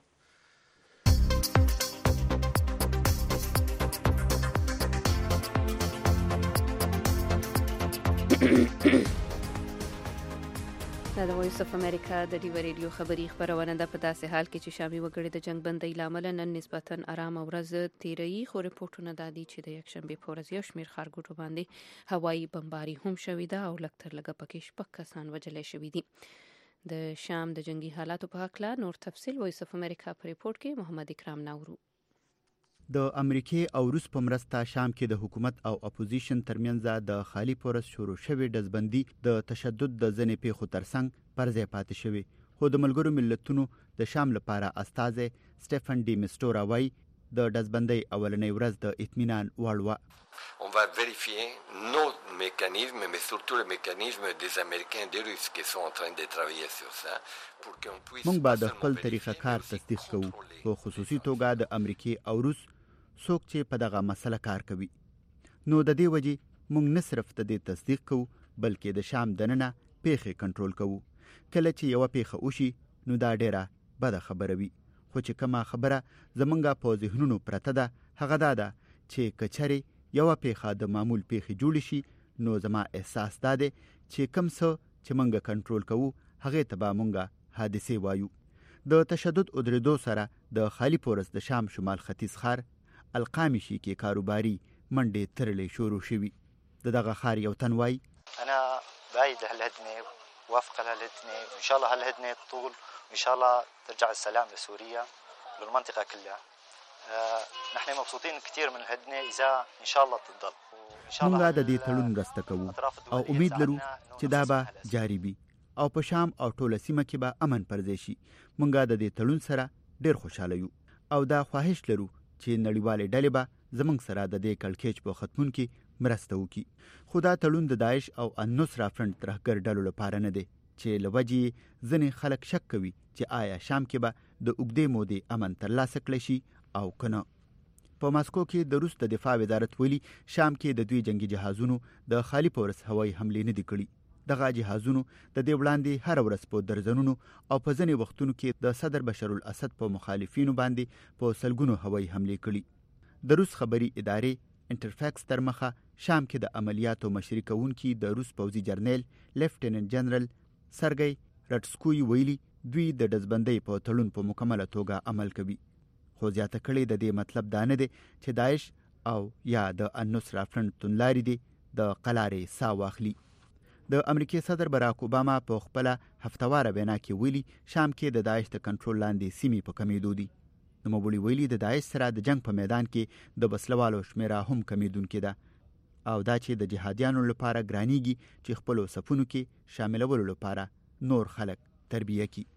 دا د وایس اف امریکا د ډیو ریډیو خبری خبرونه ده. په داسې حال کې چې شامي وګړي د جنگ بندۍ لامل نن نسبتا آرام ورځ تیري، خو رپورټونه دادي چې د یکشنبه په ورځ یو شمېر ښارګوټو باندې هوایي بمباري هم شوې ده او لکتر لګه پکې 6 کسان وژل شوي دي. د شام د جنگي حالاتو په اړه نور تفصيل وایس اف امریکا په ریپورت کې محمد اکرام ناورو. د امریکای او روس په مرسته شام کې د حکومت او اپوزیشن ترمنځ د خالی پورس شروع شوی دزبندي د تشدد د ځنې پیښو ترڅنګ پرځای پاتې شوی، خو د ملګرو ملتونو د شام لپاره استازی سټيفن ډي میسټورا وايي د دزبندۍ اولنۍ ورځ د اطمینان وړ وه. On va vérifier nos mécanismes, mais surtout les mécanismes des Américains et des Russes qui sont en train de travailler sur ça pour qu'on puisse... موږ به د خپل طریقه کار تصدیق کوو، په خصوصي توګه د امریکای او روس څوک چې په دغه مسله کار کوي. نو د دې وجې موږ نه صرف د دې تصدیق کوو بلکې د شام دننه پیښې کنټرول کوو. کله چې یوه پیښه وشي نو دا ډیره بده خبره وي، خو چې کومه خبره زمونږ په ذهنونو پرته ده هغه دا ده چې کچري یوه پیښه د معمول پیښې جوړ شي نو زما احساس دا دی چې کوم څه چې موږ کنټرول کوو هغې ته به موږ حادثې وایو. د تشدد ادریدو سره د خالی پورس د شام شمال ختیځ ښار القامشي کې کاروباري منډې ترلې شروع شوي. د دغه ښار یو تن وایي انا بايد هالهدنه وافق هالهدنه وان شاء الله هالهدنه تطول وان شاء الله ترجع السلام لسوريا وللمنطقه كلها. نحن مبسوطين كثير من الهدنه اذا ان شاء الله تضل. موږ د دې تړون مرسته کوو او امید لرو چې دا به جاری وي او په شام او ټوله سیمه کې به امن پرځای شي. موږ د دې تړون سره ډېر خوشاله یو او دا خواهش لرو چې نړیوالې ډلې به زموږ سره د دې کړکېچ په ختمون کې مرسته وکړي. خو دا تړون د داعش او النصره فرنټ ترهګر ډلو لپاره نه دی چې له وجې ځینې خلک شک کوي چې آیا شام کې به د اوږدې مودې امن ترلاسه کړی شي او کنه. په ماسکو کې د روس د دفاع وزارت ویلي شام کې د دوی جنگي جهازونو د خالی پورس هوایي حملې نه دي کړي. دغه جهازونو د دې وړاندې هر ورځ په درزنونو او په ځینې وختونو کې د صدر بشار الاسد په مخالفینو باندې په سلګونو هوایي حملې کړي. د روس خبري ادارې انټرفاکس تر مخه شام کې د عملیاتو مشري کوونکي د روس پوځي جرنیل لیفټیننټ جنرال سرګی رټسکوی ویلي دوی د دزبندۍ په تړون په مکمله توګه عمل کوي. خو زیاته کړې د دې مطلب دا نه دی چې داعش او یا د النصره فرنټ توندلاري دي د قلارې سا واخلي. د امریکای صدر براک اوباما په خپل هفتواره وینا کې ویلي شام کې د داعش د کنټرول لاندې سیمې په کمیدو دي. نوموړي ویلي د داعش سره د جنگ په میدان کې د وسلوالو شمیره هم کمیدونکې ده او دا چې د جهادیانو لپاره ګرانیږي چې خپلو صفونو کې شاملولو لپاره نور خلک تربیه کړي.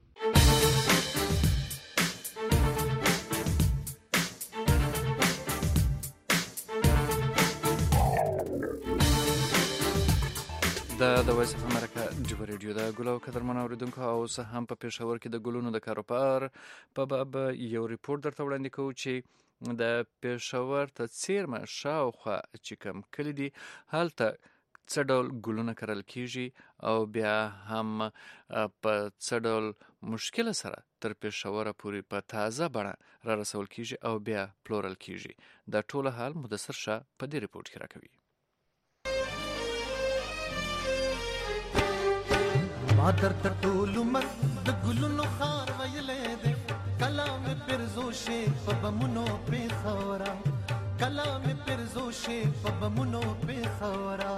د وایس اف امریکا جبه ریډیو د ګلو قدرمن اوریدونکو او زه هم په پېښور کې د ګلونو د کاروبار په باب یو ریپورت درته وړاندې کوو چې د پېښور ته څیرمه شاوخوا چې کوم کلی دي هلته څه ډول ګلونه کرل کیږي او بیا هم په څه ډول مشکل سره تر پېښوره پورې په تازه بڼه را رسول کیږي او بیا پلورل کیږي. دا ټول حال مدثر شاه په دې ریپورت کې راکوي. ما درته ټول عمر د ګلونو خار ویلې دی، کلام پرزو شي په بمونو پېښورا، کلام پرزو شي په بمونو پېښورا.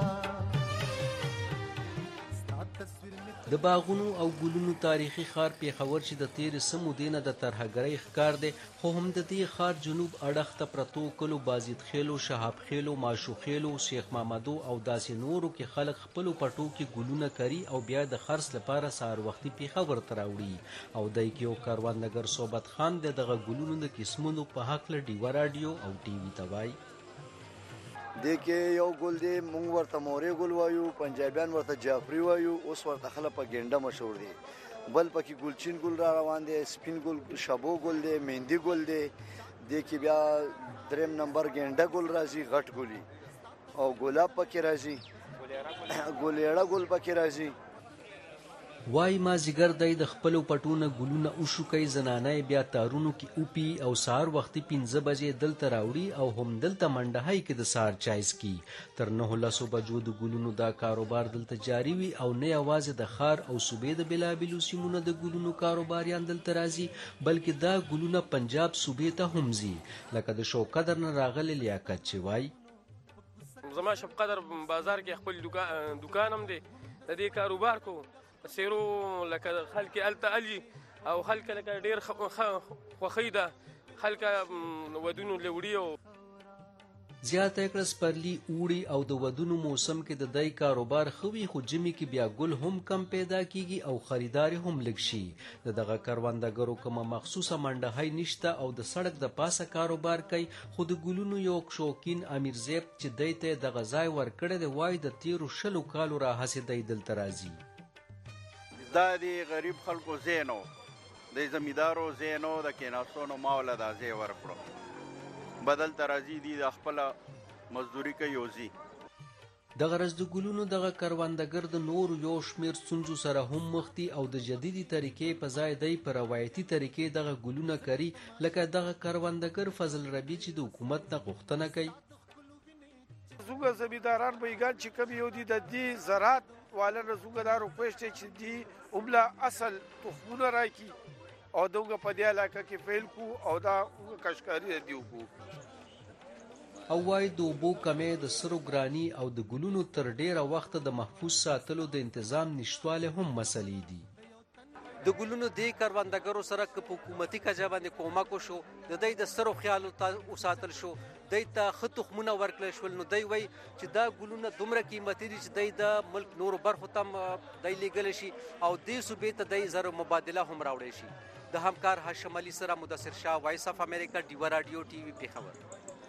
د باغونو او ګلونو تاریخي ښار پېښور چې د تېرې څه مودې نه د ترهګرۍ ښکار دی، خو هم د دې ښار جنوب اړخ ته پرتو کلو بازید خیلو، شهاب خیلو، ماشو خیلو، شیخ محمدو او داسې نورو کې خلک خپلو پټو کې ګلونه کري او بیا د خرڅ لپاره سهار وختي پېښور ته راوړي. او دی کې یو کاروانګر صحبت خان د دغه ګلونو د قسمونو په هکله ډیوه راډیو او ټي وي ته وایي. دې کې یو ګل دی مونږ ورته مورې ګل وایو، پنجابیان ورته جعفري وایو، اوس ورته خلک په ګینډه مشهور دی. بل پکې ګلچین ګل را روان دی، سپین ګل شبو ګل دی، مهندي ګل دی. دې کې بیا دریم نمبر ګینډه ګل راځي غټ ګلي، او ګلاب پکې راځي، ګلیړه ګل پکې راځي. وای ما زیګر دی د خپلو پټونه ګلونه وشوکئ، زنانه بیا تارونو کې اوپي او سهار وختي 5 بجې دلته راوړي او هم دلته منډهی کې د سهار چای څکي. تر 9 بجو د ګلونو دا کاروبار دلته جاری وي او نه یوازې د ښار او صوبې د بېلابېلو سیمونو د ګلونو کاروباریان دلته راځي، بلکې دا ګلونه پنجاب صوبې ته هم ځي، لکه د شوقدر نه راغلی لیاقت چې وای زما شوقدر بازار کې خپل دکان هم دی، د دې کاروبار کو سیرو لکه خلک الته علي او خلک لکه ډیر خوښي ده خلک ودونو لوړي او زیاته کړه سپرلی اوړي او د ودونو موسم کې د دای کاروبار خوي خو جمی کې بیا ګل هم کم پیدا کیږي او خریدار هم لږ شي دغه کاروندګرو کومه مخصوصه منډه هي نشته او د سړک د پاسه کاروبار کوي خو د ګلونو یو شوقین امیر زیب چې دایته د غزای ورکړه د وای د 13 کالو را هسه د دل ترازی دا دی غریب خلکو زینو د زمیدارو زینو د کیناستونو ماوله د ازي ورکړو بدل ترازی دی د خپل مزدوري کوي اوزي د غرض د ګلونو دغه کاروندګر د نور یو شمیر څنځو سره هم مختی او د جديدي طریقې په ځای دی پر روایتي طریقې دغه ګلونه کوي لکه دغه کاروندګر فضل ربی چې د حکومت نه غوښتنه کوي زوګه زمیداران بیګان چې کوم یو دي د دې زراعت والن زوګدارو پېشته چې دی اوبلا اصل تخمونه راکی او دغه په دې علاقه کې فیل کو او دا کشکاری دیو کو او وای د اوبو کمې د سرو ګرانی او د ګلونو تر ډیره وخت د محفوظ ساتلو د تنظیم نشټواله هم مسلې دي د ګلونو د کاروندګرو سره په حکومتي کجا باندې کومک شو د دې د سرو خیال او ساتل شو د ته خطخمونه ورکړل شول نو دی وای چې دا ګلونه دومره قیمتي دي چې د ملک نور برخو تم د لیګل شي او د صوبې ته د زر مبادله هم راوړي شي د همکار هاشم علي سره مدثر شاه وایس اف امریکا ډیو رادیو ټي وي پیښور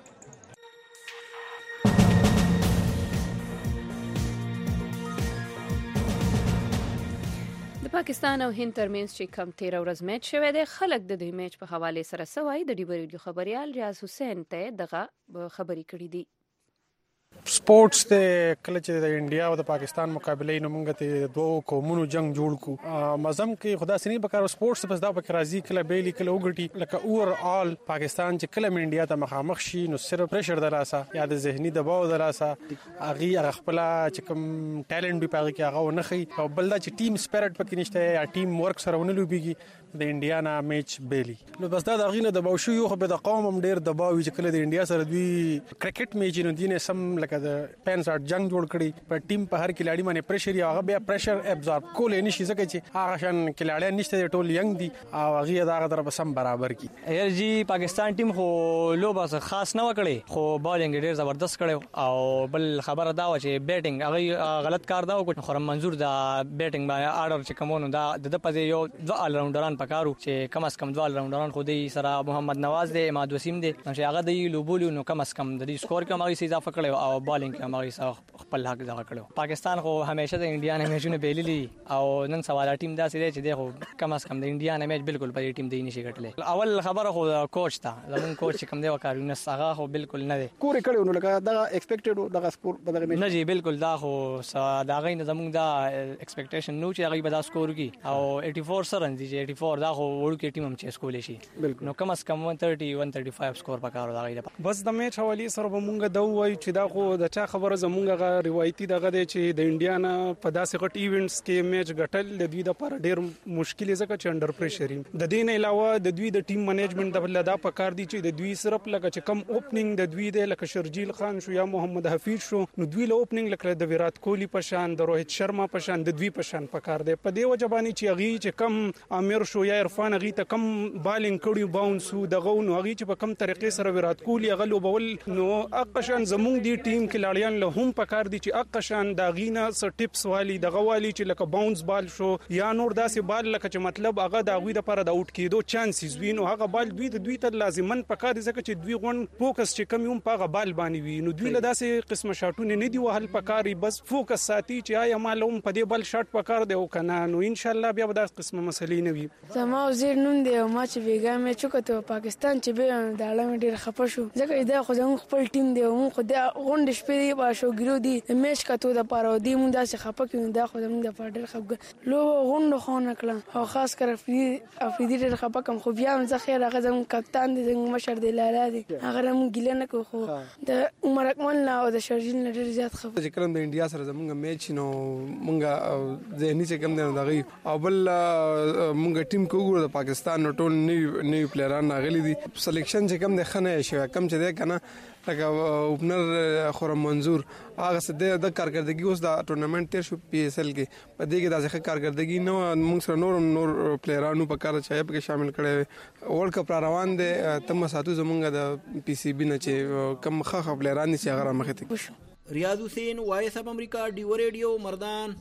د پاکستان او هند ترمنځ چې کم 13 ورځ میچ شوی دی خلک د دې میچ په حواله سره سوای د ډیو رادیو خبريال ریاض حسین ته دغه خبري کړې دي سپورتس ته کله چې د انډیا او د پاکستان مقابله نو موږ ته دوه قومونو جنگ جوړ کو مزم کې خدا سني بکار سپورتس بس دا پکې راځي کله بیلی کله وګټي لکه اور آل پاکستان چې کله انډیا ته مخامخ شي نو صرف پریشر دراسه یا د ذهني دباو دراسه اغي خپل چې کوم ټالنت به پاره کې هغه نه خي او بل دا چې ټیم سپیرټ پکې نشته یا ټیم ورک سره ونه لوبيږي د انډیا نه میچ بیلی نو بس دا غینه دباو شو یو خو به د قوم هم ډیر دباو چې کله د انډیا سره دوی کرکټ میچ نو دینه سم لکه د پنځه جنگ جوړ کړی په ټیم په هر کلاړي باندې پریشر یا هغه بیا پریشر ابزورب کول نه شي ځکه چې هغه شان کلاړي نشته ټول ینګ دي او هغه دا غدر په سم برابر کی ایر جی پاکستان ټیم خو لوبه خاص نه وکړي خو بالینګ ډیر زبردست کړو او بل خبره دا و چې بیټینګ هغه غلط کار دا وکړ خو منظور دا بیټینګ باندې آرډر چې کومونو دا د پځې یو دوه آل راونډران پکارو چې کم از کم دوه آل راونډران خو دې سره محمد نواز دی اماد وسیم دی چې هغه د لوبولو نو کم از کم د دې سکور کې هغه اضافه کړو او بالینګ کې هغه خپل حق ځای کړو پاکستان خو همیشه د انډیا نه میچونه بیللی او نن سواله ټیم داسې دی چې دی کم از کم د انډیا نه میچ بالکل په ټیم دی نشي ګټلې اول خبره خو کوچ تا زمون کوچ کوم دی وکړو نس هغه خو بالکل نه دی کور کړو نو لکه دا ایکسپیکټډ دا سکور په دغه میچ نه جی بالکل دا خو دا غین زمون دا ایکسپیکټیشن نو چې هغه به دا سکور کی او 84 سره دي چې 84 دا خو وړو کې ټیم هم چې سکول شي نو کم از کم 130 135 سکور پکارو دا غي بس د میچ حوالی سره به مونږ دا وایو چې دا خو د چا خبره زمونږه روایتي دغه دی چې د انډیا نه په داسې غټ ایونټس کې میچ ګټل د دوی لپاره ډیر مشکل ځکه چې انډر پریشر د دې نه علاوه د دوی د ټیم منیجمنت د بل دا پکار دي چې د دوی صرف لکه چې کم اوپننګ د دوی د لکه شرجیل خان شو یا محمد حفیظ شو نو دوی له اوپننګ لکه د ویرات کوهلی په شان د روهیت شرما په شان د دوی په شان پکار دی په دې وجبانی چې اغي چې کم امیر شو یا عرفان اغي ته کم بالینګ کړي باونس دغه نو اغي چې په کم طریقې سره ویرات کوهلی غلو بول نو اقشان زمونږ دی ټیم کې لاړیان له هم پکار دي چې اقشان دا غینا س ټیپس والی دغه والی چې لکه باونس بال شو یا نور داسې بال لکه چې مطلب هغه د غوی لپاره د اوټ کېدو چانسز وي نو هغه بال دوی ته لازمن پکار دي ځکه چې دوی غون فوکس چې کم یوم په بال باندې وي نو دوی له داسې قسمه شاټونه نه دی وهل پکاري بس فوکس ساتي چې آیا معلوم په دې بال شاټ پکار دی او کنه نو ان شاء الله بیا به داسې قسمه مسلې نه وي زما وزیر نوم دی او ما چې بیګا مې چوکته پاکستان چې به د عالم ډیر خپه شو ځکه دا خو زموږ خپل ټیم دی او خو دا غونډ شپې دی با شو ګرو دی میچ کته د پاره دی مونږ داسې خپه کیو دا خو زموږ د پاره خپه لو غونډ خو نه کړم او خاص کر افریدي ډیر خپه کم خو بیا هم زه خیر هغه زموږ کپتان دی زموږ مشر دی لالا دی هغه مونږ ګیله نه کو خو د عمر اکمل نه او د شرجیل نه ډیر زیات خپه چې کله د انډیا سره زموږ میچ نو مونږ ذهني چې کم دی نو دغه او بل مونږ ټیم کو ګور د پاکستان نو ټول نیو پلیران راغلي دي سلیکشن چې کم دی خنه شي کم چې دی کنه لکه اوپنر خرم منظور هغه څه د کارکردګي اوس د ټورنمنت تیر شو پی اس ال کې په دې کې د ځخه کارکردګي نو موږ سره نور پلیرانو په کار چا په شامل کړي ورلد کپ روان دي تم ساتو زمونږ د پی سی بی نه چې کم خه پلیران چې هغه مخه ته ریاض حسین وایس اپ امریکا ډیو ریډیو مردان